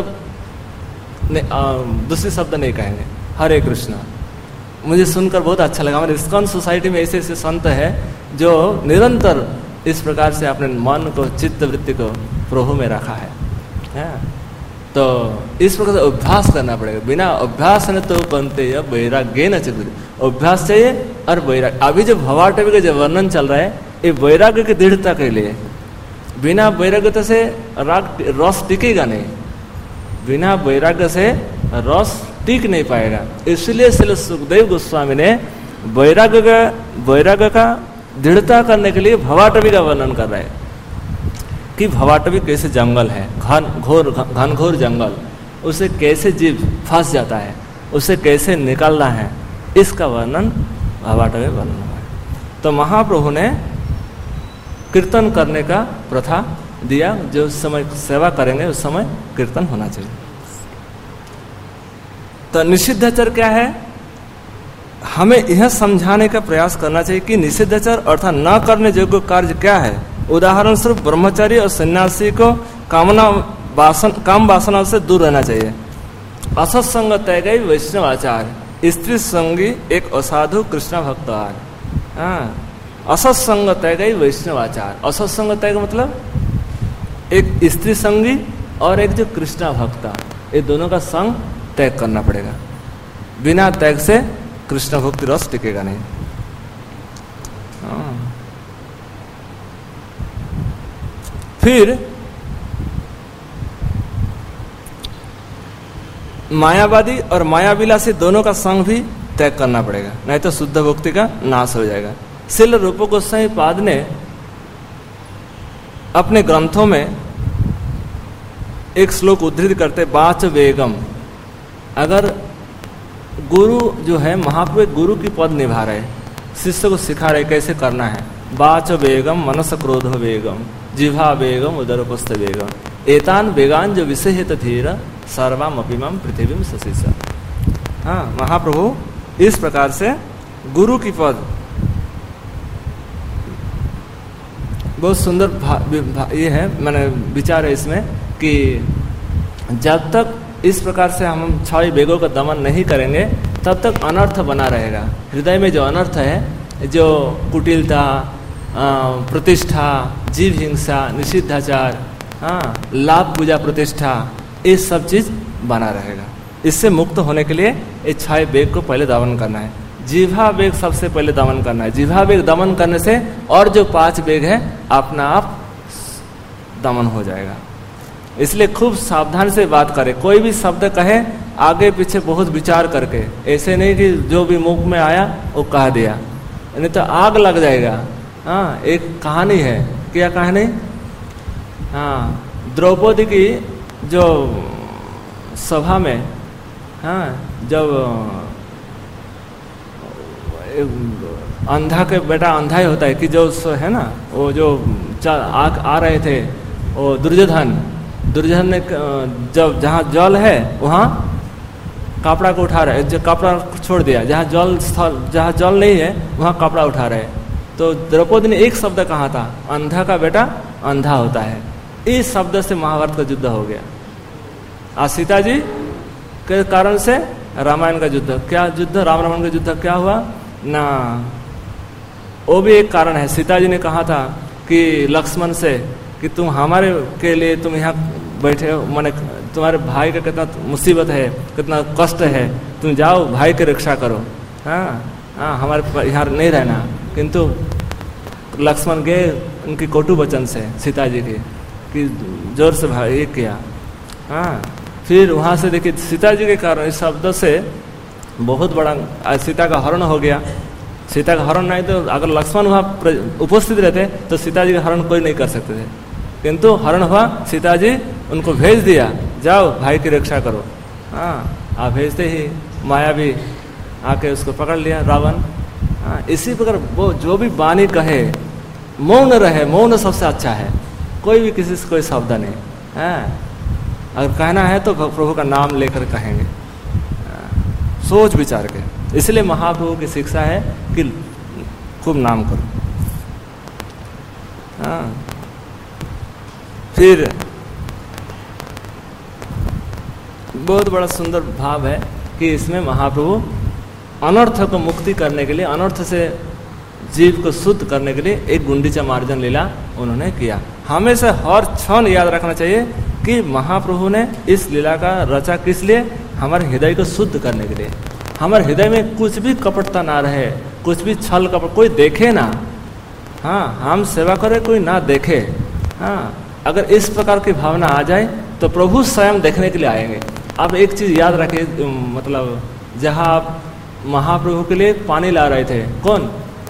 दूसरे शब्द नहीं कहेंगे, हरे कृष्ण। मुझे सुनकर बहुत अच्छा लगा। हमारे इस्कॉन सोसाइटी में ऐसे ऐसे संत है जो निरंतर इस प्रकार से अपने मन को, चित्त वृत्ति को प्रभु में रखा है। तो इस प्रकार से अभ्यास करना पड़ेगा। बिना अभ्यास न तो बनते या वैराग्य न चल, अभ्यास चाहिए और वैराग्य। अभी जो भवाटवी का जो वर्णन चल रहा है ये वैराग्य की दृढ़ता के लिए। बिना वैराग्य से रस टिकेगा नहीं, बिना वैराग्य से रस टिक नहीं पाएगा। इसलिए श्री सुखदेव गोस्वामी ने वैराग्य का दृढ़ता करने के लिए भवाटवी का वर्णन कर रहे हैं कि भवाटवी कैसे जंगल है, घनघोर जंगल, उसे कैसे जीव फंस जाता है, उसे कैसे निकालना है, इसका वर्णन भवाटवी वर्णन है। तो महाप्रभु ने कीर्तन करने का प्रथा दिया, जो उस समय सेवा करेंगे उस समय कीर्तन होना चाहिए। तो निषिद्धाचार क्या है? हमें यह समझाने का प्रयास करना चाहिए कि निषिद्धाचार अर्थात न करने योग्य कार्य क्या है। उदाहरण स्वरूप ब्रह्मचारी और सन्यासी को काम वासना से दूर रहना चाहिए। असत्संग तय गई वैष्णव आचार, स्त्री संगी एक असाधु कृष्ण भक्त आर। असत्संग तय गई वैष्णव आचार। असत्संग तय का मतलब एक स्त्री संगी और एक जो कृष्ण भक्ता, ये दोनों का संग त्याग करना पड़ेगा। बिना त्याग से कृष्ण भक्ति रस टिकेगा नहीं। फिर मायावादी और मायाविलासी दोनों का संग भी त्याग करना पड़ेगा, नहीं तो शुद्ध भक्ति का नाश हो जाएगा। श्रील रूप गोस्वामी पाद ने अपने ग्रंथों में एक श्लोक उद्धृत करते, बाच वेगम। अगर गुरु जो है महाप्रभु गुरु की पद निभा रहे, शिष्य को सिखा रहे कैसे करना है, वाच वेगम मनस क्रोध वेगम जिह्वा वेगम उदरपस्थ वेगम एतान वेगान जो विषयत धीर सर्वम अपिमम पृथ्वीम ससीसा। हाँ, महाप्रभु इस प्रकार से गुरु की पद बहुत सुंदर ये है, मैंने विचार है इसमें कि जब तक इस प्रकार से हम 6 वेगों का दमन नहीं करेंगे तब तक अनर्थ बना रहेगा। हृदय में जो अनर्थ है, जो कुटिलता, प्रतिष्ठा, जीव हिंसा, निषिद्धाचार, हाँ, लाभ पूजा प्रतिष्ठा, ये सब चीज बना रहेगा। इससे मुक्त होने के लिए ये 6 वेग को पहले दमन करना है। जिह्वा वेग सबसे पहले दमन करना है। जिह्वा वेग दमन करने से और जो 5 वेग है अपना आप दमन हो जाएगा। इसलिए खूब सावधान से बात करें। कोई भी शब्द कहे आगे पीछे बहुत विचार करके, ऐसे नहीं कि जो भी मुख में आया वो कह दिया, नहीं तो आग लग जाएगा। हाँ, एक कहानी है। क्या कहानी? हाँ, द्रौपदी की जो सभा में, हाँ, जब अंधा के बेटा अंधा ही होता है कि जो है ना, वो जो आ रहे थे, वो दुर्योधन ने जब जहाँ जल है वहाँ कपड़ा को उठा रहे, जो कपड़ा छोड़ दिया, जहाँ जल नहीं है वहाँ कपड़ा उठा रहे। तो द्रौपदी ने एक शब्द कहा था, अंधा का बेटा अंधा होता है। इस शब्द से महाभारत का युद्ध हो गया। आज सीता जी के कारण से रामायण का युद्ध, क्या युद्ध, राम रावण का युद्ध क्या हुआ ना, वो भी एक कारण है। सीता जी ने कहा था कि लक्ष्मण से कि तुम हमारे के लिए तुम यहाँ बैठे हो, माने तुम्हारे भाई का कितना मुसीबत है, कितना कष्ट है, तुम जाओ भाई की रक्षा करो। हाँ हाँ, हमारे यहाँ नहीं रहना। किंतु लक्ष्मण गए उनकी कोटु वचन से सीता जी के कि जोर से भाई ये किया। हाँ, फिर वहाँ से देखिए सीता जी के कारण इस शब्द से बहुत बड़ा सीता का हरण हो गया। सीता का हरण नहीं तो अगर लक्ष्मण वहाँ उपस्थित रहते तो सीता जी का हरण कोई नहीं कर सकते थे, किंतु हरण हुआ। सीता जी उनको भेज दिया, जाओ भाई की रक्षा करो। हाँ, आप भेजते ही माया भी आके उसको पकड़ लिया रावण। हाँ, इसी प्रकार वो जो भी वाणी कहे मौन रहे, मौन सबसे अच्छा है। कोई भी किसी से कोई शब्द नहीं। हाँ, अगर कहना है तो प्रभु का नाम लेकर कहेंगे, सोच विचार के। इसलिए महाप्रभु की शिक्षा है कि खूब नाम करो। हाँ, फिर बहुत बड़ा सुंदर भाव है कि इसमें महाप्रभु अनर्थ को मुक्ति करने के लिए, अनर्थ से जीव को शुद्ध करने के लिए एक गुंडीचा मार्जन लीला उन्होंने किया। हमेशा हर क्षण याद रखना चाहिए कि महाप्रभु ने इस लीला का रचा किस लिए? हमारे हृदय को शुद्ध करने के लिए। हमारे हृदय में कुछ भी कपटता ना रहे, कुछ भी छल कपट कोई देखे ना। हाँ, हम सेवा करें कोई ना देखे। हाँ, अगर इस प्रकार की भावना आ जाए तो प्रभु स्वयं देखने के लिए आएंगे। अब एक चीज याद रखिए, मतलब जहाँ आप महाप्रभु के लिए पानी ला रहे थे, कौन?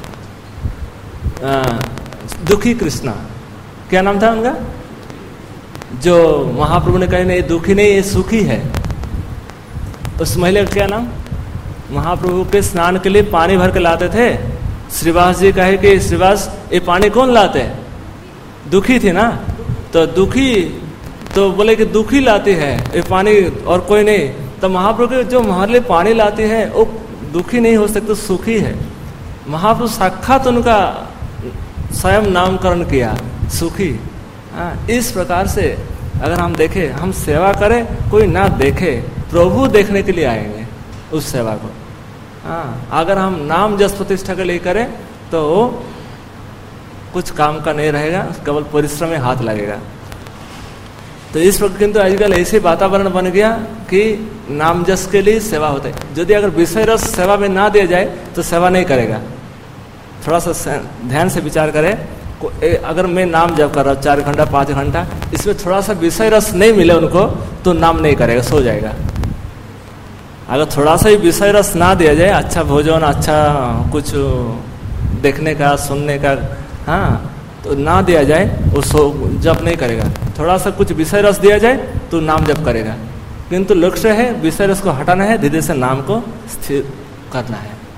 दुखी कृष्णा, क्या नाम था उनका? जो महाप्रभु ने कहा नहीं, दुखी नहीं, ये सुखी है। उस महिला का क्या नाम? महाप्रभु के स्नान के लिए पानी भर के लाते थे। श्रीवास जी कहे कि श्रीवास ये पानी कौन लाते हैं? दुखी थी ना, तो दुखी तो बोले कि दुखी लाती है ये पानी और कोई नहीं। तो महाप्रभु जो हमारे लिए पानी लाती है वो दुखी नहीं हो सकते, सुखी है। महाप्रभु साक्षात उनका स्वयं नामकरण किया, सुखी। हाँ, इस प्रकार से अगर हम देखें, हम सेवा करें कोई ना देखे, प्रभु देखने के लिए आएंगे उस सेवा को। हाँ, अगर हम नाम जस प्रतिष्ठा के लिए करें तो कुछ काम का नहीं रहेगा, केवल परिश्रम में हाथ लगेगा। तो इस प्रकार किंतु आजकल ऐसे वातावरण बन गया कि नाम जस के लिए सेवा होता है। यदि अगर विषय रस सेवा में ना दिया जाए तो सेवा नहीं करेगा। थोड़ा सा ध्यान से विचार करें, अगर मैं नाम जप कर रहा हूँ 4 घंटा 5 घंटा, इसमें थोड़ा सा विषय रस नहीं मिले उनको तो नाम नहीं करेगा, सो जाएगा। अगर थोड़ा सा ही विषय रस ना दिया जाए, अच्छा भोजन, अच्छा कुछ देखने का सुनने का, हाँ, तो ना दिया जाए वो जप नहीं करेगा। थोड़ा सा कुछ विषय रस दिया जाए तो नाम जप करेगा। किंतु लक्ष्य है विषय रस को हटाना है, धीरे से नाम को स्थिर करना है।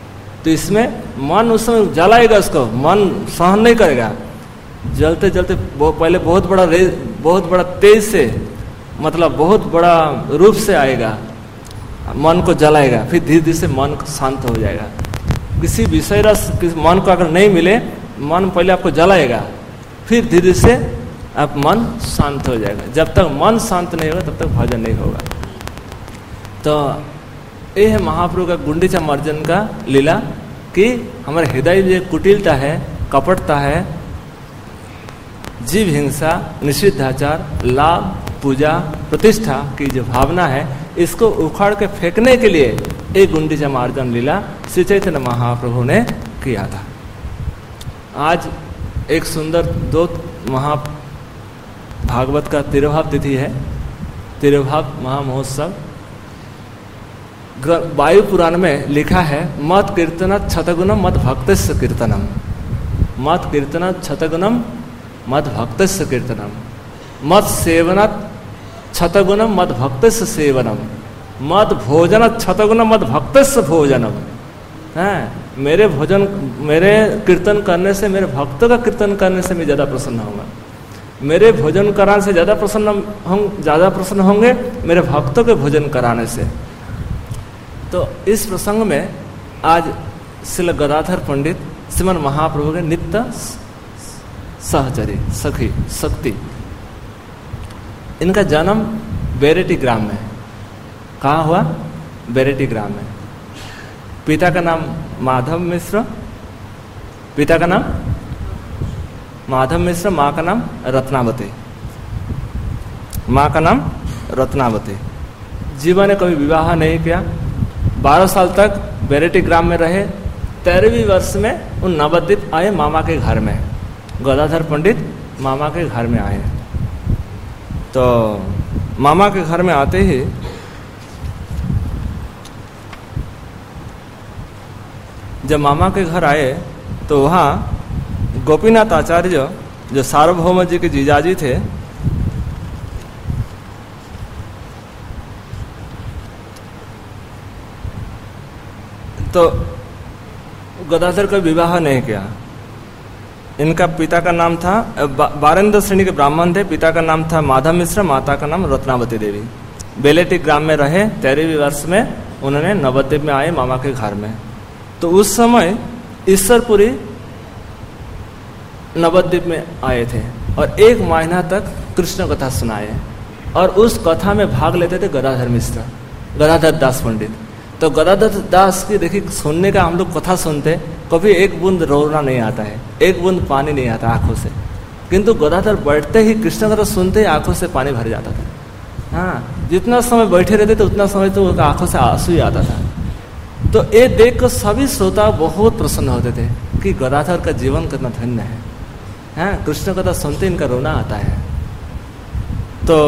तो इसमें मन उस समय जलाएगा, उसको मन सहन नहीं करेगा। जलते जलते पहले बहुत बड़ा तेज से, मतलब बहुत बड़ा रूप से आएगा, मन को जलाएगा, फिर धीरे धीरे से मन शांत हो जाएगा। किसी विषय रस मन को अगर नहीं मिले, मन पहले आपको जलाएगा, फिर धीरे से आप मन शांत हो जाएगा। जब तक मन शांत नहीं होगा तब तक भजन नहीं होगा। तो ये है महाप्रभु का गुंडीचा मार्जन का लीला कि हमारे हृदय में जो कुटिलता है, कपटता है, जीव हिंसा, निषिद्धाचार, लाभ, पूजा, प्रतिष्ठा की जो भावना है, इसको उखाड़ के फेंकने के लिए एक गुंडीचा मार्जन लीला श्री चैतन्य महाप्रभु ने किया था। आज एक सुंदर दो भागवत का तिरुभाव तिथि है, तिरुभाव महामहोत्सव। वायु पुराण में लिखा है, मत कीर्तन क्षतगुणम मत भक्तस्य कीर्तनम, मत कीर्तन क्षतगुणम मत भक्तस्य कीर्तनम, मत सेवनत क्षतगुणम मत भक्तस्य सेवनम, मत भोजन क्षतगुणम मत भक्तस्य भोजनम। है मेरे कीर्तन करने से, मेरे भक्त का कीर्तन करने से मैं ज़्यादा प्रसन्न होऊंगा, मेरे भोजन कराने से ज़्यादा प्रसन्न होंगे मेरे भक्तों के भोजन कराने से। तो इस प्रसंग में आज श्रील गदाधर पंडित श्रीमन महाप्रभु के नित्य सहचरी सखी शक्ति, इनका जन्म बेरेटी ग्राम में। कहाँ हुआ? बेरेटी ग्राम में। पिता का नाम माधव मिश्र, पिता का नाम माधव मिश्र, माँ का नाम रत्नावती, माँ का नाम रत्नावती। जीवन ने कभी विवाह नहीं किया। 12 साल तक बेरेटी ग्राम में रहे। 13वीं वर्ष में उन नवद्वीप आए मामा के घर में। गदाधर पंडित मामा के घर में आए। तो मामा के घर में आते ही जब मामा के घर आए तो वहाँ गोपीनाथ आचार्य जो सार्वभौम जी के जीजाजी थे, तो गदाधर का विवाह नहीं किया। इनका पिता का नाम था, 12 श्रेणी के ब्राह्मण थे। पिता का नाम था माधव मिश्र, माता का नाम रत्नावती देवी। बेलेटी ग्राम में रहे। 13वीं वर्ष में उन्होंने नवद्वीप में आए मामा के घर में। तो उस समय ईश्वरपुरी नवद्वीप में आए थे और 1 महीना तक कृष्ण कथा सुनाए और उस कथा में भाग लेते थे गदाधर मिश्र, गदाधर दास पंडित। तो गदाधर दास की देखिए सुनने का, हम लोग कथा सुनते, कभी एक बूंद रोना नहीं आता है, एक बूंद पानी नहीं आता आंखों से, किंतु गदाधर बैठते ही कृष्ण कथा सुनते ही आंखों से पानी भर जाता था। हाँ, जितना समय बैठे रहते तो उतना समय तो आंखों से आंसू ही आता था। तो ये देख कर सभी श्रोता बहुत प्रसन्न होते थे कि गदाधर का जीवन कितना धन्य है। हाँ, कृष्ण कथा सुनते इनका रोना आता है। तो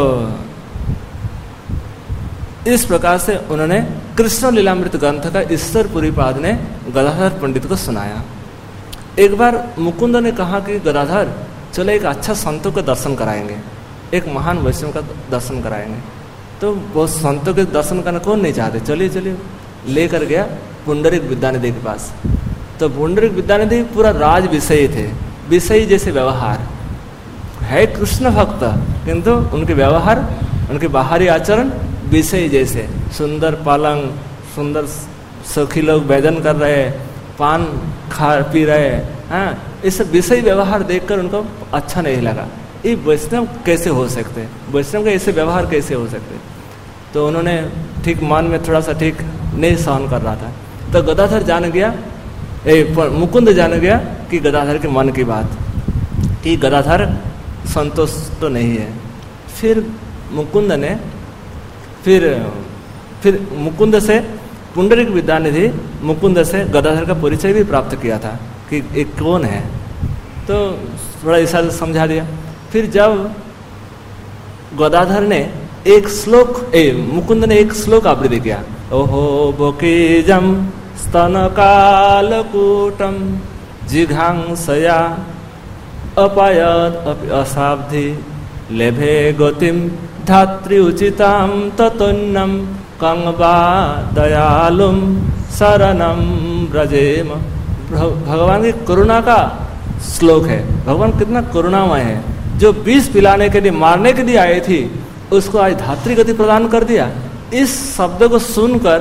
इस प्रकार से उन्होंने कृष्ण लीलामृत ग्रंथ का ईश्वरपुरी पाद ने गदाधर पंडित को सुनाया। एक बार मुकुंद ने कहा कि गदाधर चलो एक अच्छा संतों का दर्शन कराएंगे, एक महान वैष्णव का दर्शन कराएंगे। तो वो संतों के दर्शन करना कौन नहीं चाहते, चलिए चलिए। लेकर गया पुंडरीक विद्यानिधि के पास। तो पुंडरीक विद्यानिधि पूरा राज विषयी थे, विषयी जैसे व्यवहार है, कृष्ण भक्त, किंतु उनके व्यवहार, उनके बाहरी आचरण विषय जैसे। सुंदर पलंग, सुंदर सखी लोग भोजन कर रहे, पान खा पी रहे, हाँ, इस विषय व्यवहार देखकर उनको अच्छा नहीं लगा। ये वैष्णव कैसे हो सकते, वैष्णव का ऐसे व्यवहार कैसे हो सकते। तो उन्होंने ठीक मन में थोड़ा सा ठीक नहीं सहन कर रहा था। तो गदाधर जान गया, मुकुंद जान गया कि गदाधर के मन की बात, कि गदाधर संतोष तो नहीं है। फिर मुकुंद ने फिर मुकुंद से, पुंडरीक विद्यानिधि मुकुंद से गदाधर का परिचय भी प्राप्त किया था कि एक कौन है। तो थोड़ा ऐसा समझा दिया। फिर जब गदाधर ने एक श्लोक, मुकुंद ने एक श्लोक आवृत्ति किया, ओहो बोकीजम स्तन कालकूटम जिघांसया अपायत असाब्धि लेभे गतिम धात्री उचिताम ततोन्नम कंगवा दयालुम शरणम व्रजेम। भगवान की करुणा का श्लोक है। भगवान कितना करुणामय है। जो विष पिलाने के लिए, मारने के लिए आई थी, उसको आज धात्री गति प्रदान कर दिया। इस शब्द को सुनकर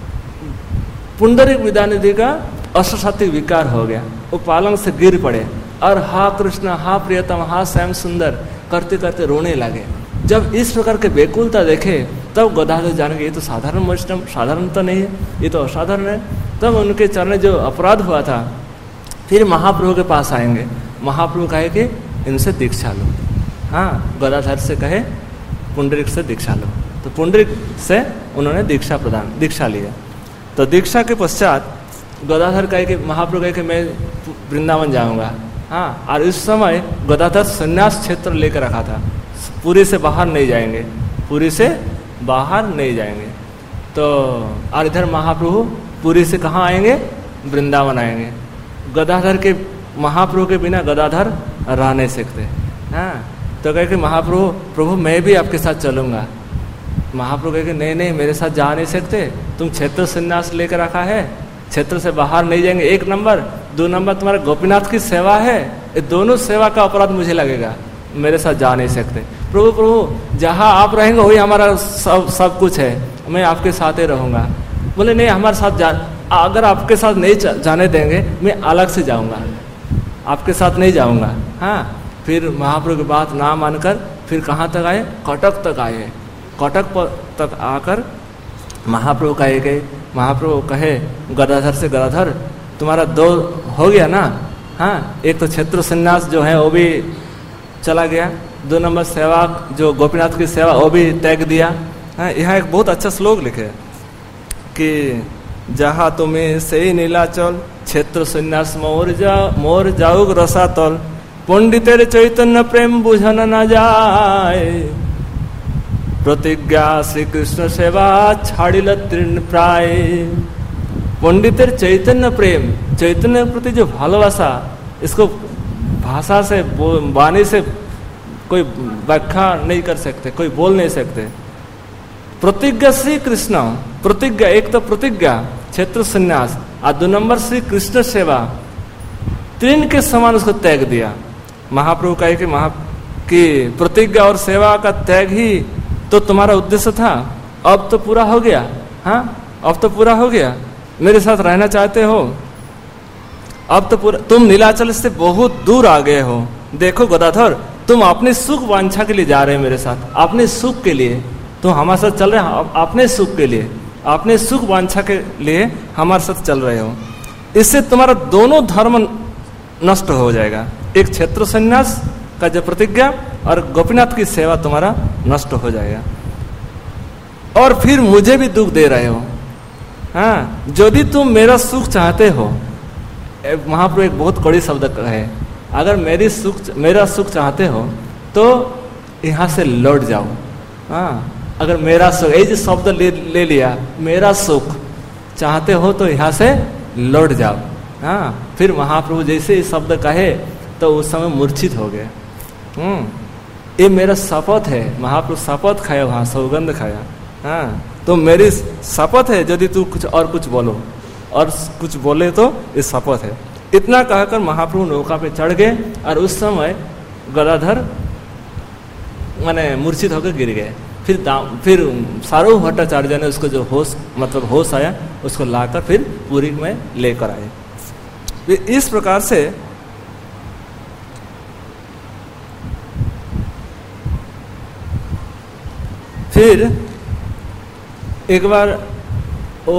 पुंडरीक विद्यानिधि का अष्टसात्विक विकार हो गया। वो पालंग से गिर पड़े और हा कृष्ण, हा प्रियतम, हा श्याम सुंदर करते करते रोने लगे। जब इस प्रकार के व्याकुलता देखे तब गदाधर जानेंगे ये तो साधारण वैष्णव, साधारण तो नहीं है, ये तो असाधारण है। तब उनके चरण जो अपराध हुआ था, फिर महाप्रभु के पास आएंगे। महाप्रभु कहे कि इनसे दीक्षा लो। हाँ, गदाधर से कहे पुंडरीक से दीक्षा लो। तो पुंडरीक से उन्होंने दीक्षा लिया। तो दीक्षा के पश्चात गदाधर कहे कि महाप्रभु कहे कि मैं वृंदावन जाऊंगा। हाँ, और इस समय गदाधर संन्यास क्षेत्र लेकर रखा था, पुरी से बाहर नहीं जाएंगे, पुरी से बाहर नहीं जाएंगे। तो और इधर महाप्रभु पुरी से कहाँ आएंगे? वृंदावन आएंगे। गदाधर के, महाप्रभु के बिना गदाधर रह नहीं सकते। हाँ, तो कहे कि महाप्रभु, प्रभु मैं भी आपके साथ चलूंगा। महाप्रभु कहे कि नहीं नहीं, मेरे साथ जा नहीं सकते, तुम क्षेत्र संन्यास लेकर रखा है, क्षेत्र से बाहर नहीं जाएंगे। 1 नंबर, 2 नंबर तुम्हारे गोपीनाथ की सेवा है, ये दोनों सेवा का अपराध मुझे लगेगा, मेरे साथ जा नहीं सकते। प्रभु प्रभु जहाँ आप रहेंगे वही हमारा सब कुछ है, मैं आपके साथ ही रहूँगा। बोले नहीं, हमारे साथ अगर आपके साथ नहीं जाने देंगे मैं अलग से जाऊँगा, आपके साथ नहीं जाऊँगा। हाँ, फिर महाप्रभु की बात ना मानकर फिर कहाँ तक आए? कटक तक आए। कटक तक आकर महाप्रभु कहे गए, महाप्रभु कहे गदाधर से, गदाधर तुम्हारा 2 हो गया ना। हाँ, एक तो क्षेत्र संन्यास जो है वो भी चला गया, 2 नंबर सेवा जो गोपीनाथ की सेवा वो भी त्याग दिया। हाँ, यहाँ एक बहुत अच्छा श्लोक लिखे कि जहाँ तुम्हें से नीलाचल क्षेत्र संन्यास मोर जाऊग रसातल पंडितेर चैतन्य प्रेम बुझन न जाए प्रतिज्ञा श्री कृष्ण सेवा छाड़िल तृण प्राय। पंडितेर चैतन्य प्रेम, चैतन्य प्रति जो भालोबासा, इसको भाषा से, वाणी से कोई व्याख्या नहीं कर सकते, कोई बोल नहीं सकते। प्रतिज्ञा श्री कृष्ण, प्रतिज्ञा, एक तो प्रतिज्ञा क्षेत्र संन्यास और 2 नंबर श्री कृष्ण सेवा, 3 के समान उसको त्याग दिया। महाप्रभु कहे कि प्रतिज्ञा और सेवा का त्याग ही तो तुम्हारा उद्देश्य था, अब तो पूरा हो गया। हाँ, अब तो पूरा हो गया, मेरे साथ रहना चाहते हो, अब तो पूरा, तुम नीलाचल से बहुत दूर आ गए हो। देखो गदाधर, तुम अपने सुख वांछा के लिए जा रहे हो मेरे साथ, अपने सुख के लिए तुम हमारे साथ चल रहे हो, अपने सुख के लिए, अपने सुख वांछा के लिए हमारे साथ चल रहे हो। इससे तुम्हारा दोनों धर्म नष्ट हो जाएगा, एक क्षेत्र संन्यास का जो प्रतिज्ञा और गोपीनाथ की सेवा तुम्हारा नष्ट हो जाएगा। और फिर मुझे भी दुख दे रहे हो। हाँ, यदि तुम मेरा सुख चाहते हो, महाप्रभु एक बहुत कड़ी शब्द है, अगर मेरा सुख चाहते हो तो यहाँ से लौट जाओ। हाँ, अगर मेरा सुख, ये जो शब्द ले लिया, मेरा सुख चाहते हो तो यहाँ से लौट जाओ। हाँ, फिर महाप्रभु जैसे ये शब्द कहे तो उस समय मूर्छित हो गए। ये मेरा शपथ है, महाप्रभु शपथ खाया, वहाँ सौगंध खाया। हाँ, तो मेरी शपथ है, यदि तू कुछ और कुछ बोलो और कुछ बोले तो ये शपथ है। इतना कहकर महाप्रभु नौका पे चढ़ गए और उस समय गदाधर माने मूर्छित होकर गिर गए। फिर सारू भट्टाचार्य ने उसको जो होश आया, उसको लाकर फिर पुरी में लेकर आए। इस प्रकार से फिर एक बार वो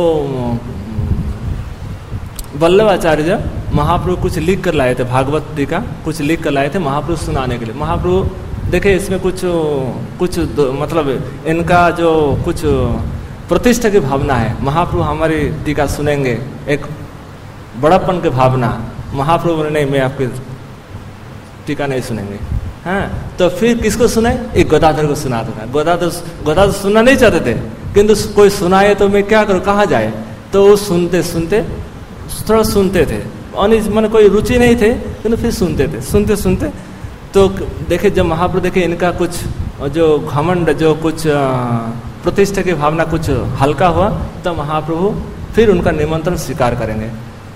वल्लभाचार्य महाप्रभु कुछ लिख कर लाए थे, भागवत टीका कुछ लिख कर लाए थे महाप्रभु सुनाने के लिए। महाप्रभु देखे इसमें कुछ मतलब इनका जो कुछ प्रतिष्ठा की भावना है, महाप्रभु हमारी टीका सुनेंगे, एक बड़ापन की भावना। महाप्रभु ने नहीं, मैं आपकी टीका नहीं सुनेंगे। हाँ, तो फिर किसको सुनाए? एक गदाधर को सुना था। गदाधर सुनना नहीं चाहते थे, किंतु कोई सुनाए तो मैं क्या करूँ, कहाँ जाए। तो वो सुनते थोड़ा सुनते थे, मन कोई रुचि नहीं थे, किंतु फिर सुनते सुनते तो देखे, जब महाप्रभु देखे इनका कुछ जो घमंड, जो कुछ प्रतिष्ठा की भावना कुछ हल्का हुआ, तो महाप्रभु फिर उनका निमंत्रण स्वीकार करेंगे।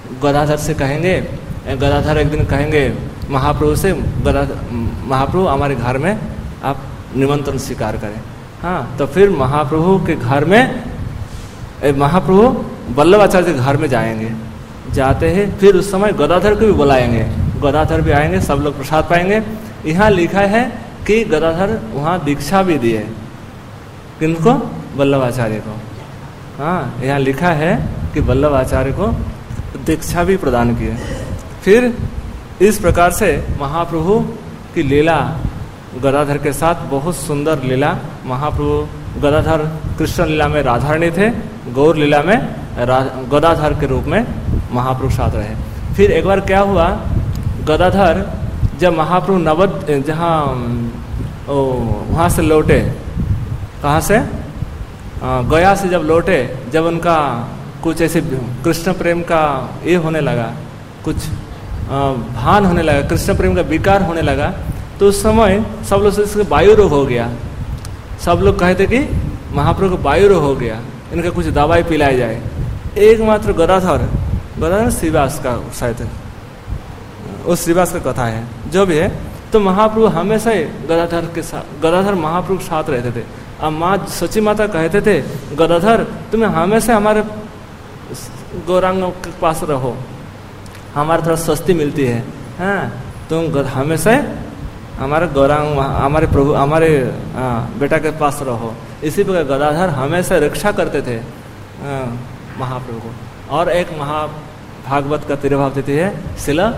गदाधर से कहेंगे, गदाधर एक दिन कहेंगे महाप्रभु से, महाप्रभु हमारे घर में आप निमंत्रण स्वीकार करें। हाँ, तो फिर महाप्रभु के घर में महाप्रभु वल्लभाचार्य के घर में जाएंगे। जाते हैं फिर उस समय गदाधर को भी बुलाएंगे, गदाधर भी आएंगे, सब लोग प्रसाद पाएंगे। यहाँ लिखा है कि गदाधर वहाँ दीक्षा भी दिए, किनको? वल्लभाचार्य को। हाँ, यहाँ लिखा है कि वल्लभाचार्य को दीक्षा भी प्रदान किए। फिर इस प्रकार से महाप्रभु की लीला गदाधर के साथ बहुत सुंदर लीला। महाप्रभु गदाधर कृष्ण लीला में राधारणी थे, गौर लीला में गदाधर के रूप में महाप्रभु साथ रहे। फिर एक बार क्या हुआ, गदाधर जब महाप्रभु नवद जहाँ वहाँ से लौटे, कहाँ से? गया से जब लौटे, जब उनका कुछ ऐसे कृष्ण प्रेम का ये होने लगा, कुछ भान होने लगा, कृष्ण प्रेम का विकार होने लगा, तो उस समय सब लोग से वायु रोग हो गया। सब लोग कहते कि महाप्रभु को वायु रोग हो गया, इनका कुछ दवाई पिलाई जाए। एकमात्र गदाधर श्रीवास का शायद उस श्रीवास का कथा है, जो भी है। तो महाप्रभु हमेशा ही गदाधर महाप्रभु के साथ रहते थे। अब माँ सची माता कहते थे, गदाधर तुम्हें हमेशा हमारे गौरांग के पास रहो, हमारे थोड़ा सस्ती मिलती है। हाँ, तुम हमेशा हमारे गौरांग, हमारे प्रभु, हमारे बेटा के पास रहो। इसी प्रकार गदाधर हमेशा रक्षा करते थे महाप्रभु को। और एक महाभागवत का तिरुभाव तिथि है शिला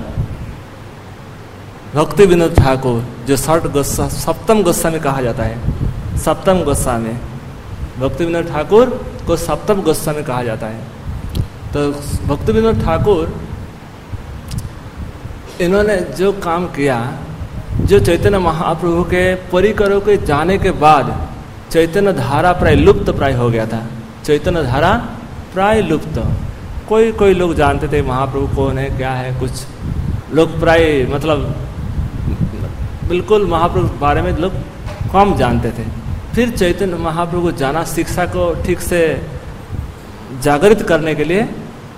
भक्ति विनोद ठाकुर, जो सप्तम गोस्वामी कहा जाता है। सप्तम गोस्वामी, भक्ति विनोद ठाकुर को सप्तम गोस्वामी कहा जाता है। तो भक्ति विनोद ठाकुर, इन्होंने जो काम किया, जो चैतन्य महाप्रभु के परिकरों के जाने के बाद चैतन्य धारा प्राय लुप्त प्राय हो गया था। चैतन्य धारा प्राय लुप्त। कोई लोग जानते थे महाप्रभु कौन है, क्या है, कुछ लोग प्राय मतलब बिल्कुल महाप्रभु के बारे में लोग कम जानते थे। फिर चैतन्य महाप्रभु को जाना, शिक्षा को ठीक से जागृत करने के लिए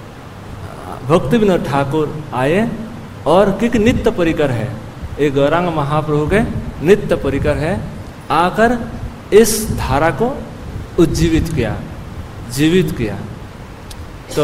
भक्ति विनोद ठाकुर आए। और क्योंकि नित्य परिकर है, एक गौरांग महाप्रभु के नित्य परिकर है, आकर इस धारा को उज्जीवित किया, जीवित किया। तो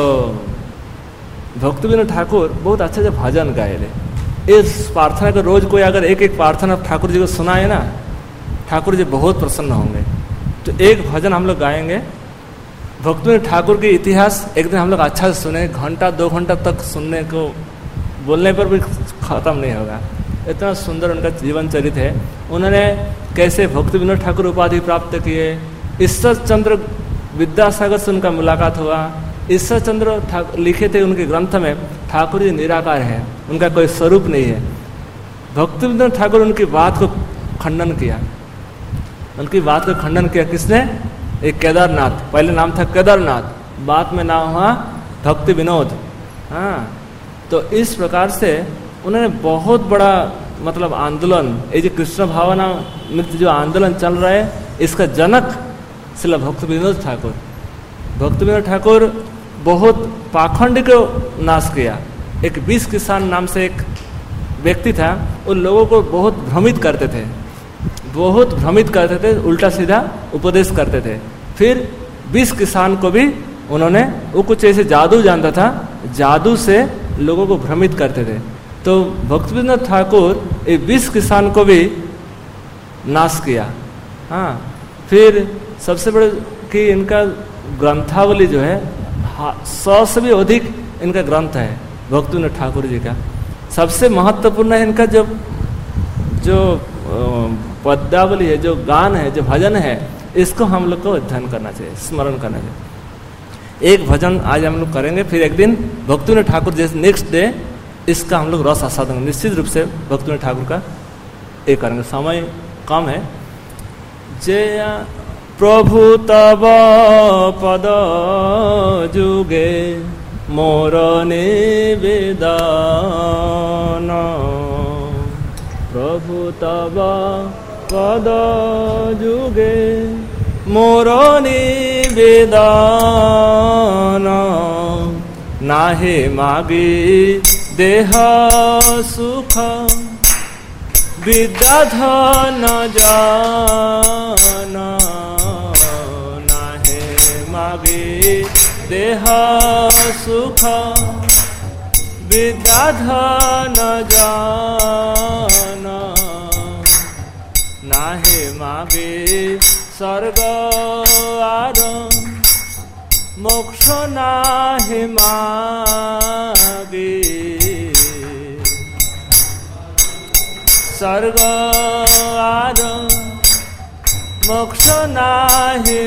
भक्ति विनोद ठाकुर बहुत अच्छे से भजन गाए ले। इस प्रार्थना को रोज कोई अगर एक प्रार्थना ठाकुर जी को सुनाए ना, ठाकुर जी बहुत प्रसन्न होंगे। तो एक भजन हम लोग गाएंगे भक्ति विनोद ठाकुर के इतिहास, एक दिन हम लोग अच्छा से सुने, घंटा 2 घंटा तक सुनने को बोलने पर भी खत्म नहीं होगा। इतना सुंदर उनका जीवन चरित्र है। उन्होंने कैसे भक्ति विनोद ठाकुर उपाधि प्राप्त किए, ईश्वर चंद्र विद्यासागर से उनका मुलाकात हुआ। ईश्वर चंद्र लिखे थे उनके ग्रंथ में, ठाकुर जी निराकार है, उनका कोई स्वरूप नहीं है। भक्ति विनोद ठाकुर उनकी बात को खंडन किया, उनकी बात को खंडन किया। किसने? एक केदारनाथ, पहले नाम था केदारनाथ, बाद में नाम हुआ भक्ति विनोद। हाँ, तो इस प्रकार से उन्होंने बहुत बड़ा मतलब आंदोलन, ये जो कृष्ण भावना नृत्य जो आंदोलन चल रहा है, इसका जनक श्रील भक्ति विनोद ठाकुर। भक्ति विनोद ठाकुर बहुत पाखंड को नाश किया। एक 20 किसान नाम से एक व्यक्ति था, उन लोगों को बहुत भ्रमित करते थे, बहुत भ्रमित करते थे, उल्टा सीधा उपदेश करते थे। फिर 20 किसान को भी उन्होंने, वो कुछ ऐसे जादू जानता था, जादू से लोगों को भ्रमित करते थे। तो भक्ति विनोद ठाकुर ये 20 किसान को भी नाश किया। हाँ, फिर सबसे बड़े कि इनका ग्रंथावली जो है 100 से भी अधिक इनका ग्रंथ है भक्ति विनोद ठाकुर जी का। सबसे महत्वपूर्ण है इनका जो पद्यावली है, जो गान है, जो भजन है, इसको हम लोग को अध्ययन करना चाहिए, स्मरण करना चाहिए। एक भजन आज हम लोग करेंगे, फिर एक दिन भक्ति विनोद ठाकुर जैसे नेक्स्ट डे इसका हम लोग रस आस्वादन निश्चित रूप से भक्ति विनोद ठाकुर का एक करेंगे। समय कम है। जय प्रभु तब पद जुगे मोर निवेदन, प्रभु तब पद जुगे मोर निवेदन, नाहि मागी देह सुख विद्या धन जन नाहि मागी देह सुख विद्या धन जन नाहि मागे स्वर्ग आर मोक्ष नाहि मागे स्वर्ग आर मोक्ष नाहि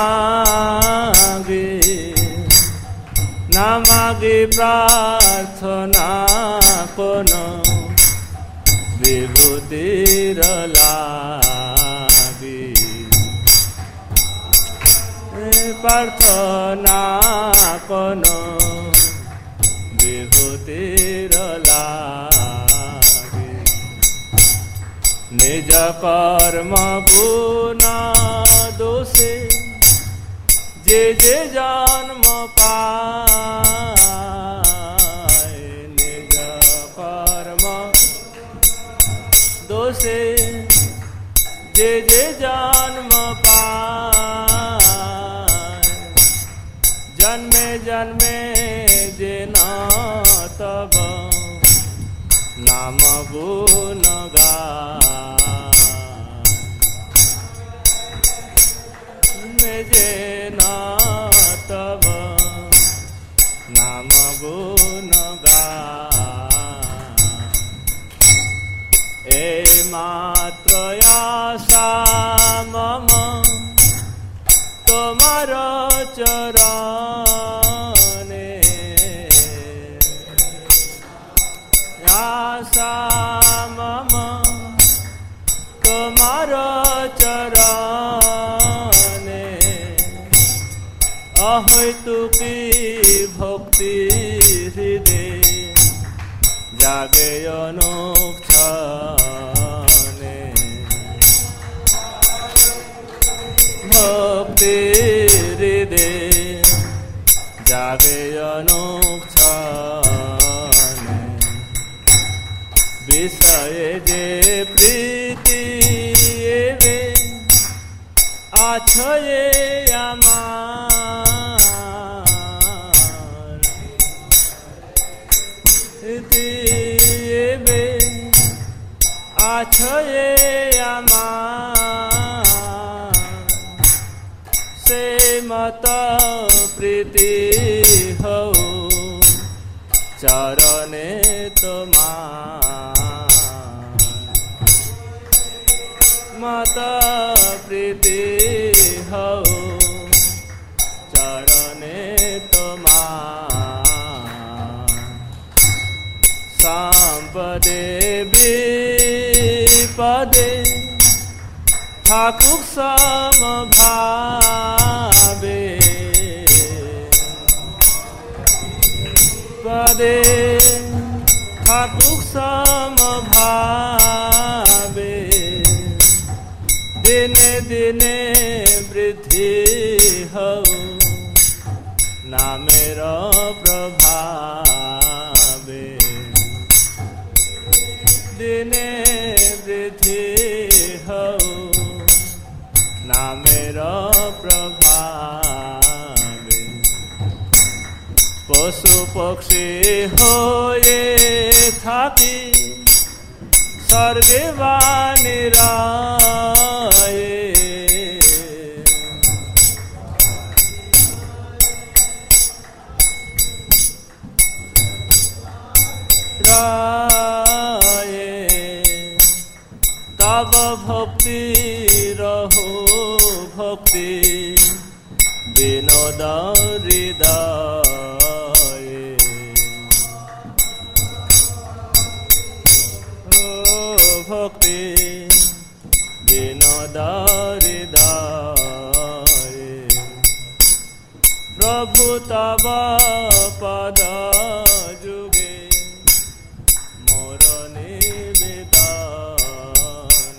मागे ना मागे प्रार्थना कोन विभूतिर लागे प्रार्थना कोन विभूतिर लागे निज कर्म गुण दोषे जे जे जन्म पाए निज कर्म दोषे जे जे जन्म पाए जन्मे जन्मे जे न तब नाम गुण गाए जे न तब नाम गुण गाए मात्र आशा मम तोमार चरणे आशा मम तोमार चरणे अहैतुकी भक्ति हृदय जागे अनुक्षणे भक्ति हृदय जागे अनुक्षणे विषय जे प्रीति एवे आछये आमार एवे आछये आमार से मत प्रीति हो चरणे तोमार मत प्रीति हो चरणे तोमार संपदे विपदे ठाकुर समभावे पदे ठाकुर समभावे दिने दिने वृद्धि हो नामेर प्रभावे दिने वृद्धि हो नामेर प्रभावे पशु पक्षी होए थाकी स्वर्गे वाणी राये तब भक्ति रहो भक्ति विनोद हृदय भक्ति विनोद हृदय प्रभु तब पद जुगे मोर निवेदन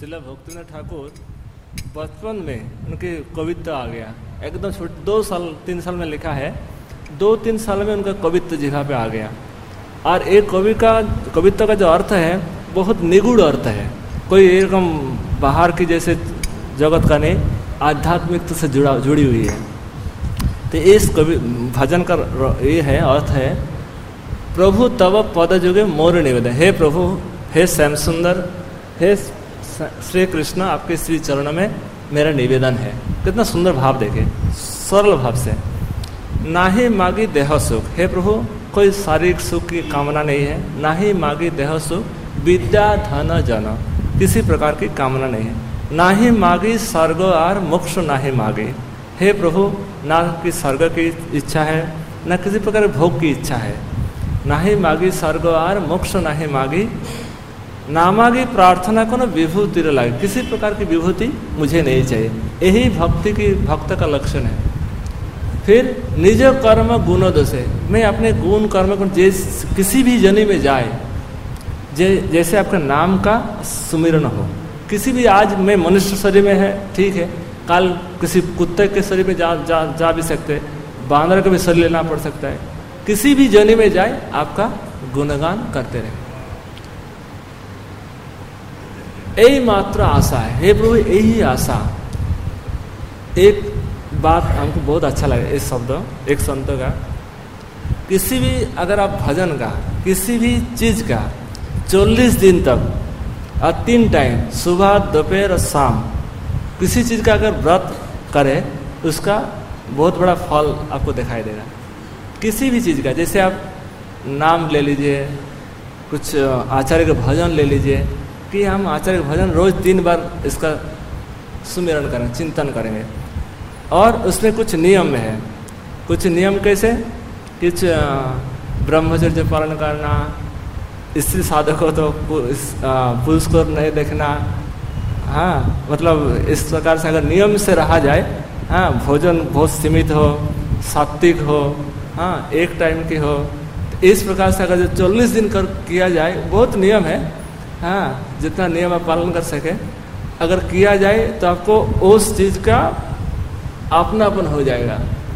श्रील भक्तिनाथ ठाकुर बचपन में उनकी कवित्व आ गया, एकदम छोटे 2 साल 3 साल में लिखा है, 2-3 साल में उनका कवित्व जिह्वा पे आ गया। और एक कवित्व का जो अर्थ है बहुत निगूढ़ अर्थ है, कोई एकदम बाहर की जैसे जगत का नहीं, आध्यात्मिकता से जुड़ी हुई है। तो इस भजन का ये है अर्थ है, प्रभु तव पद जुगे मोर निवेदन, हे प्रभु, हे श्याम सुंदर, हे श्री कृष्ण, आपके श्री चरणों में मेरा निवेदन है। कितना सुंदर भाव देखे, सरल भाव से। ना ही मांगी देह सुख, हे प्रभु कोई शारीरिक सुख की कामना नहीं है, ना ही मांगी देह सुख, विद्या धन जन, किसी प्रकार की कामना नहीं है। ना ही मांगी स्वर्ग और मोक्ष, ना ही मांगी, हे प्रभु ना कि स्वर्ग की इच्छा है, ना किसी प्रकार भोग की इच्छा है। ना ही मांगी स्वर्ग और मोक्ष, ना ही मांगी, ना मांगी प्रार्थना को न विभूति लागे, किसी प्रकार की विभूति मुझे नहीं चाहिए। यही भक्ति की भक्त का लक्षण है। फिर निज कर्म गुण दोषे, मैं अपने गुण कर्म को किसी भी जनी में जाए, जैसे आपका नाम का सुमिरन हो, किसी भी, आज मैं मनुष्य शरीर में है ठीक है, कल किसी कुत्ते के शरीर में जा भी सकते, बांदर का भी शरीर लेना पड़ सकता है, किसी भी जनी में जाए आपका गुणगान करते रहे, यही मात्र आशा है। हे प्रभु यही आशा। एक बात हमको बहुत अच्छा लगा इस शब्द, एक संत का, किसी भी अगर आप भजन का किसी भी चीज का 40 दिन तक और 3 टाइम सुबह दोपहर और शाम किसी चीज का अगर व्रत करे, उसका बहुत बड़ा फल आपको दिखाई देगा। किसी भी चीज का, जैसे आप नाम ले लीजिए, कुछ आचार्य का भजन ले लीजिए, कि हम आचार्य का भजन रोज 3 बार इसका सुमिरन करें, चिंतन करेंगे। और उसमें कुछ नियम है, कुछ नियम कैसे, कुछ ब्रह्मचर्य पालन करना, स्त्री साधक हो तो पुरुष को नहीं देखना, हाँ, मतलब इस प्रकार से अगर नियम से रहा जाए, हाँ, भोजन बहुत सीमित हो, सात्विक हो, हाँ, 1 टाइम की हो, तो इस प्रकार से अगर 40 दिन किया जाए, बहुत नियम है, हाँ, जितना नियम आप पालन कर सके अगर किया जाए तो आपको उस चीज का अपनापन हो जाएगा।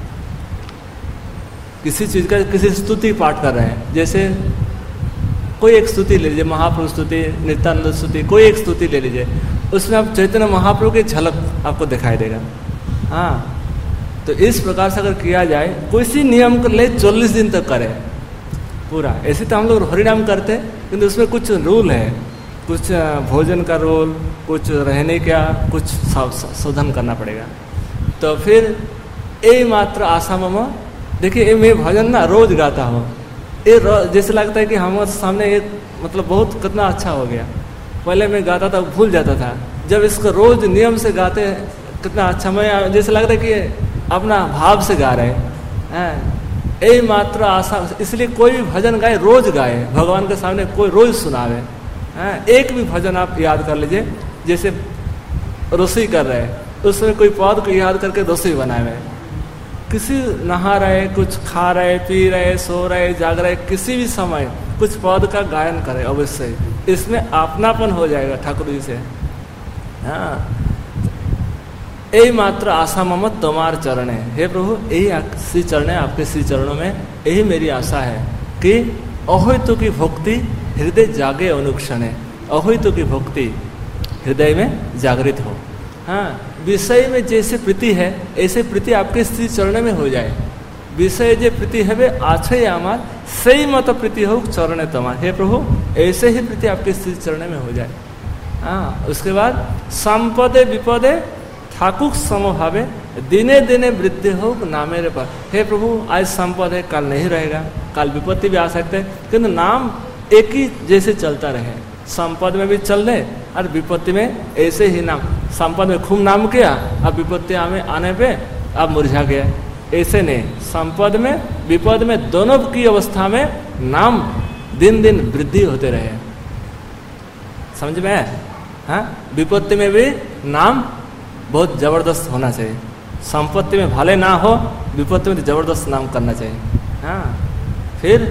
किसी चीज का, किसी स्तुति पाठ कर रहे हैं, जैसे कोई एक स्तुति ले लीजिए, महाप्रभु स्तुति, नित्यानंद स्तुति, कोई एक स्तुति ले लीजिए, उसमें आप चैतन्य महाप्रभु की झलक आपको दिखाई देगा। हाँ, तो इस प्रकार से अगर किया जाए, किसी नियम को ले 40 दिन तक करें पूरा। ऐसे तो हम लोग हरिनाम करते हैं, किंतु उसमें कुछ रूल है, कुछ भोजन का रूल, कुछ रहने का, कुछ शोधन करना पड़ेगा। तो फिर ये मात्र आशा मम, देखिए मैं भजन ना रोज गाता हूँ, ये जैसे लगता है कि हमारे सामने एक मतलब बहुत कितना अच्छा हो गया। पहले मैं गाता था भूल जाता था, जब इसको रोज नियम से गाते कितना अच्छा, मैं जैसे लगता है कि अपना भाव से गा रहे हैं। यही मात्र आशा, इसलिए कोई भी भजन गाए रोज गाए, भगवान के सामने कोई रोज सुनावे। एक भी भजन आप याद कर लीजिए, जैसे रसोई कर रहे हैं, उसमें कोई पद को याद करके रसोई बनाए हुए, किसी नहा रहे, कुछ खा रहे, पी रहे, सो रहे, जाग रहे, किसी भी समय कुछ पद का गायन करें अवश्य, इसमें अपनापन हो जाएगा ठाकुर जी से। हाँ, यही मात्र आशा मम तुम्हार चरण है, हे प्रभु यही श्री चरण है, आपके श्री चरणों में यही मेरी आशा है कि अहोइतु की भक्ति हृदय जागे अनुक्षण है, अहोइतु की भक्ति हृदय में जागृत हो। हाँ, विषय में जैसे प्रीति है ऐसे प्रीति आपके श्री चरण में हो जाए। विषय जो प्रीति है वे आछे आमार सही मत प्रीति हो चरण तमार, हे प्रभु ऐसे ही प्रीति आपके श्री चरण में हो जाए। हाँ, उसके बाद संपदे विपदे ठाकुर समभावे दिने दिने वृद्धि हो नामेरे पर, हे प्रभु आज संपद है, कल नहीं रहेगा, कल विपत्ति भी आ सकते हैं, किंतु नाम एक ही जैसे चलता रहे, संपद में भी चल रहे और विपत्ति में ऐसे ही नाम, संपद में खूब नाम किया, अब विपत्ति आने पे अब मुरझा गया, ऐसे नहीं, संपद में विपद में दोनों की अवस्था में नाम दिन दिन वृद्धि होते रहे। समझ में? हाँ, विपत्ति में भी नाम बहुत जबरदस्त होना चाहिए, संपत्ति में भले ना हो, विपत्ति में तो जबरदस्त नाम करना चाहिए। हाँ, फिर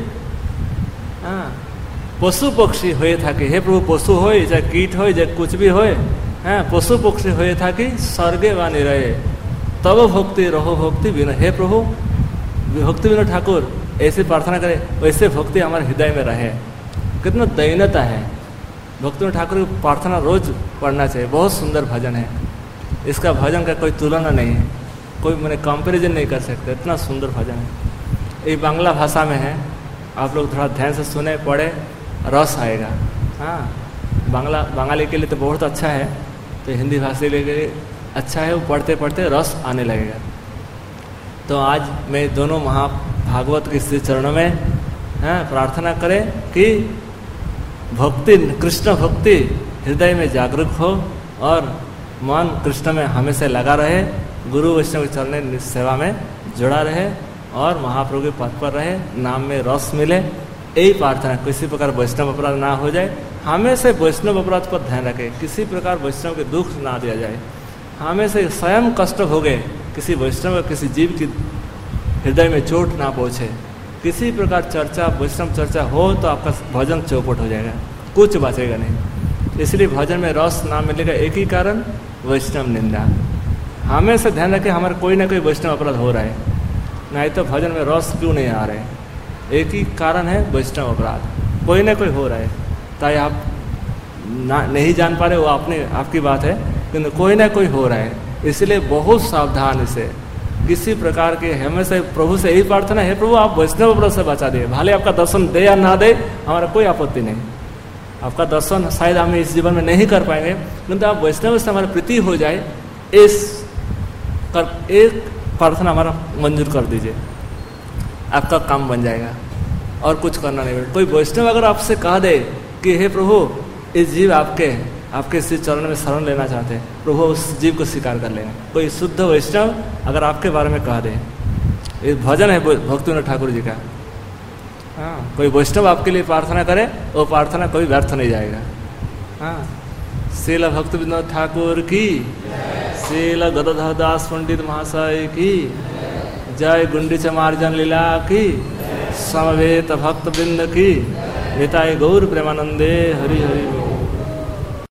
हाँ, पशु पक्षी होए था कि हे प्रभु पशु हो चाहे कीट हो चाहे कुछ भी हो, হ্যাঁ পশু পক্ষী হয়ে থাকি স্বর্গে বা নিরয়ে तब भक्ति रहो भक्ति बिना। हे प्रभु भक्ति विनोद ठाकुर ऐसे प्रार्थना करें वैसे भक्ति हमारे हृदय में रहे। कितना दैन्यता है। भक्ति विनोद ठाकुर की प्रार्थना रोज पढ़ना चाहिए। बहुत सुंदर भजन है, इसका भजन का कोई तुलना नहीं है, कोई मैंने कंपैरिजन नहीं कर सकते, इतना सुंदर भजन है। ये बांग्ला भाषा में है, आप लोग थोड़ा ध्यान से सुने पढ़े रस आएगा। हाँ बंगाली के लिए तो बहुत अच्छा है, तो हिंदी भाषा के लिए अच्छा है, वो पढ़ते पढ़ते रस आने लगेगा। तो आज मैं दोनों महाभागवत के श्री चरणों में प्रार्थना करें कि भक्ति कृष्ण भक्ति हृदय में जागरूक हो और मन कृष्ण में हमेशा लगा रहे, गुरु वैष्णव के चरण सेवा में जुड़ा रहे और महाप्रभु के पथ पर रहे, नाम में रस मिले। यही प्रार्थना, किसी प्रकार वैष्णव अपराध ना हो जाए, हमेशा वैष्णव अपराध पर ध्यान रखें, किसी प्रकार वैष्णव के दुख ना दिया जाए, हमेशा स्वयं कष्ट भोगे, किसी वैष्णव किसी जीव की हृदय में चोट ना पहुँचे। किसी प्रकार चर्चा वैष्णव चर्चा हो तो आपका भजन चौपट हो जाएगा, कुछ बचेगा नहीं। इसलिए भजन में रस ना मिलेगा, एक ही कारण वैष्णव निंदा। हमेशा ध्यान रखें हमारा कोई ना कोई वैष्णव अपराध हो रहा है, नहीं तो भजन में रस क्यों नहीं आ रहे। एक ही कारण है वैष्णव अपराध, कोई ना कोई हो रहा है, ताकि आप नहीं जान पा रहे वो आपकी बात है, किंतु कोई ना कोई हो रहा है। इसलिए बहुत सावधान इसे, किसी प्रकार के हमेशा प्रभु से यही प्रार्थना है, प्रभु आप वैष्णव अपराध से बचा दिए, भले आपका दर्शन दे या ना दे हमारा कोई आपत्ति नहीं। आपका दर्शन शायद हम इस जीवन में नहीं कर पाएंगे, किंतु आप वैष्णव से हमारी प्रीति हो जाए, एक प्रार्थना हमारा मंजूर कर दीजिए, आपका काम बन जाएगा और कुछ करना नहीं पड़ेगा। कोई वैष्णव अगर आपसे कह दे कि हे प्रभु इस जीव आपके श्री चरण में शरण लेना चाहते हैं, प्रभु उस जीव को स्वीकार कर लेंगे। कोई शुद्ध वैष्णव अगर आपके बारे में कह दे, ये भजन है भक्ति विनोद ठाकुर जी का। हाँ कोई वैष्णव आपके लिए प्रार्थना करे, वो प्रार्थना कोई व्यर्थ नहीं जाएगा। हाँ श्रील भक्ति विनोद ठाकुर की, श्रील गदाधर दास पंडित महाशय की जय, गुंडीच मार्जन लीला की, समवेत भक्त वृंद की, निताय गौर प्रेमानंदे हरि हरि।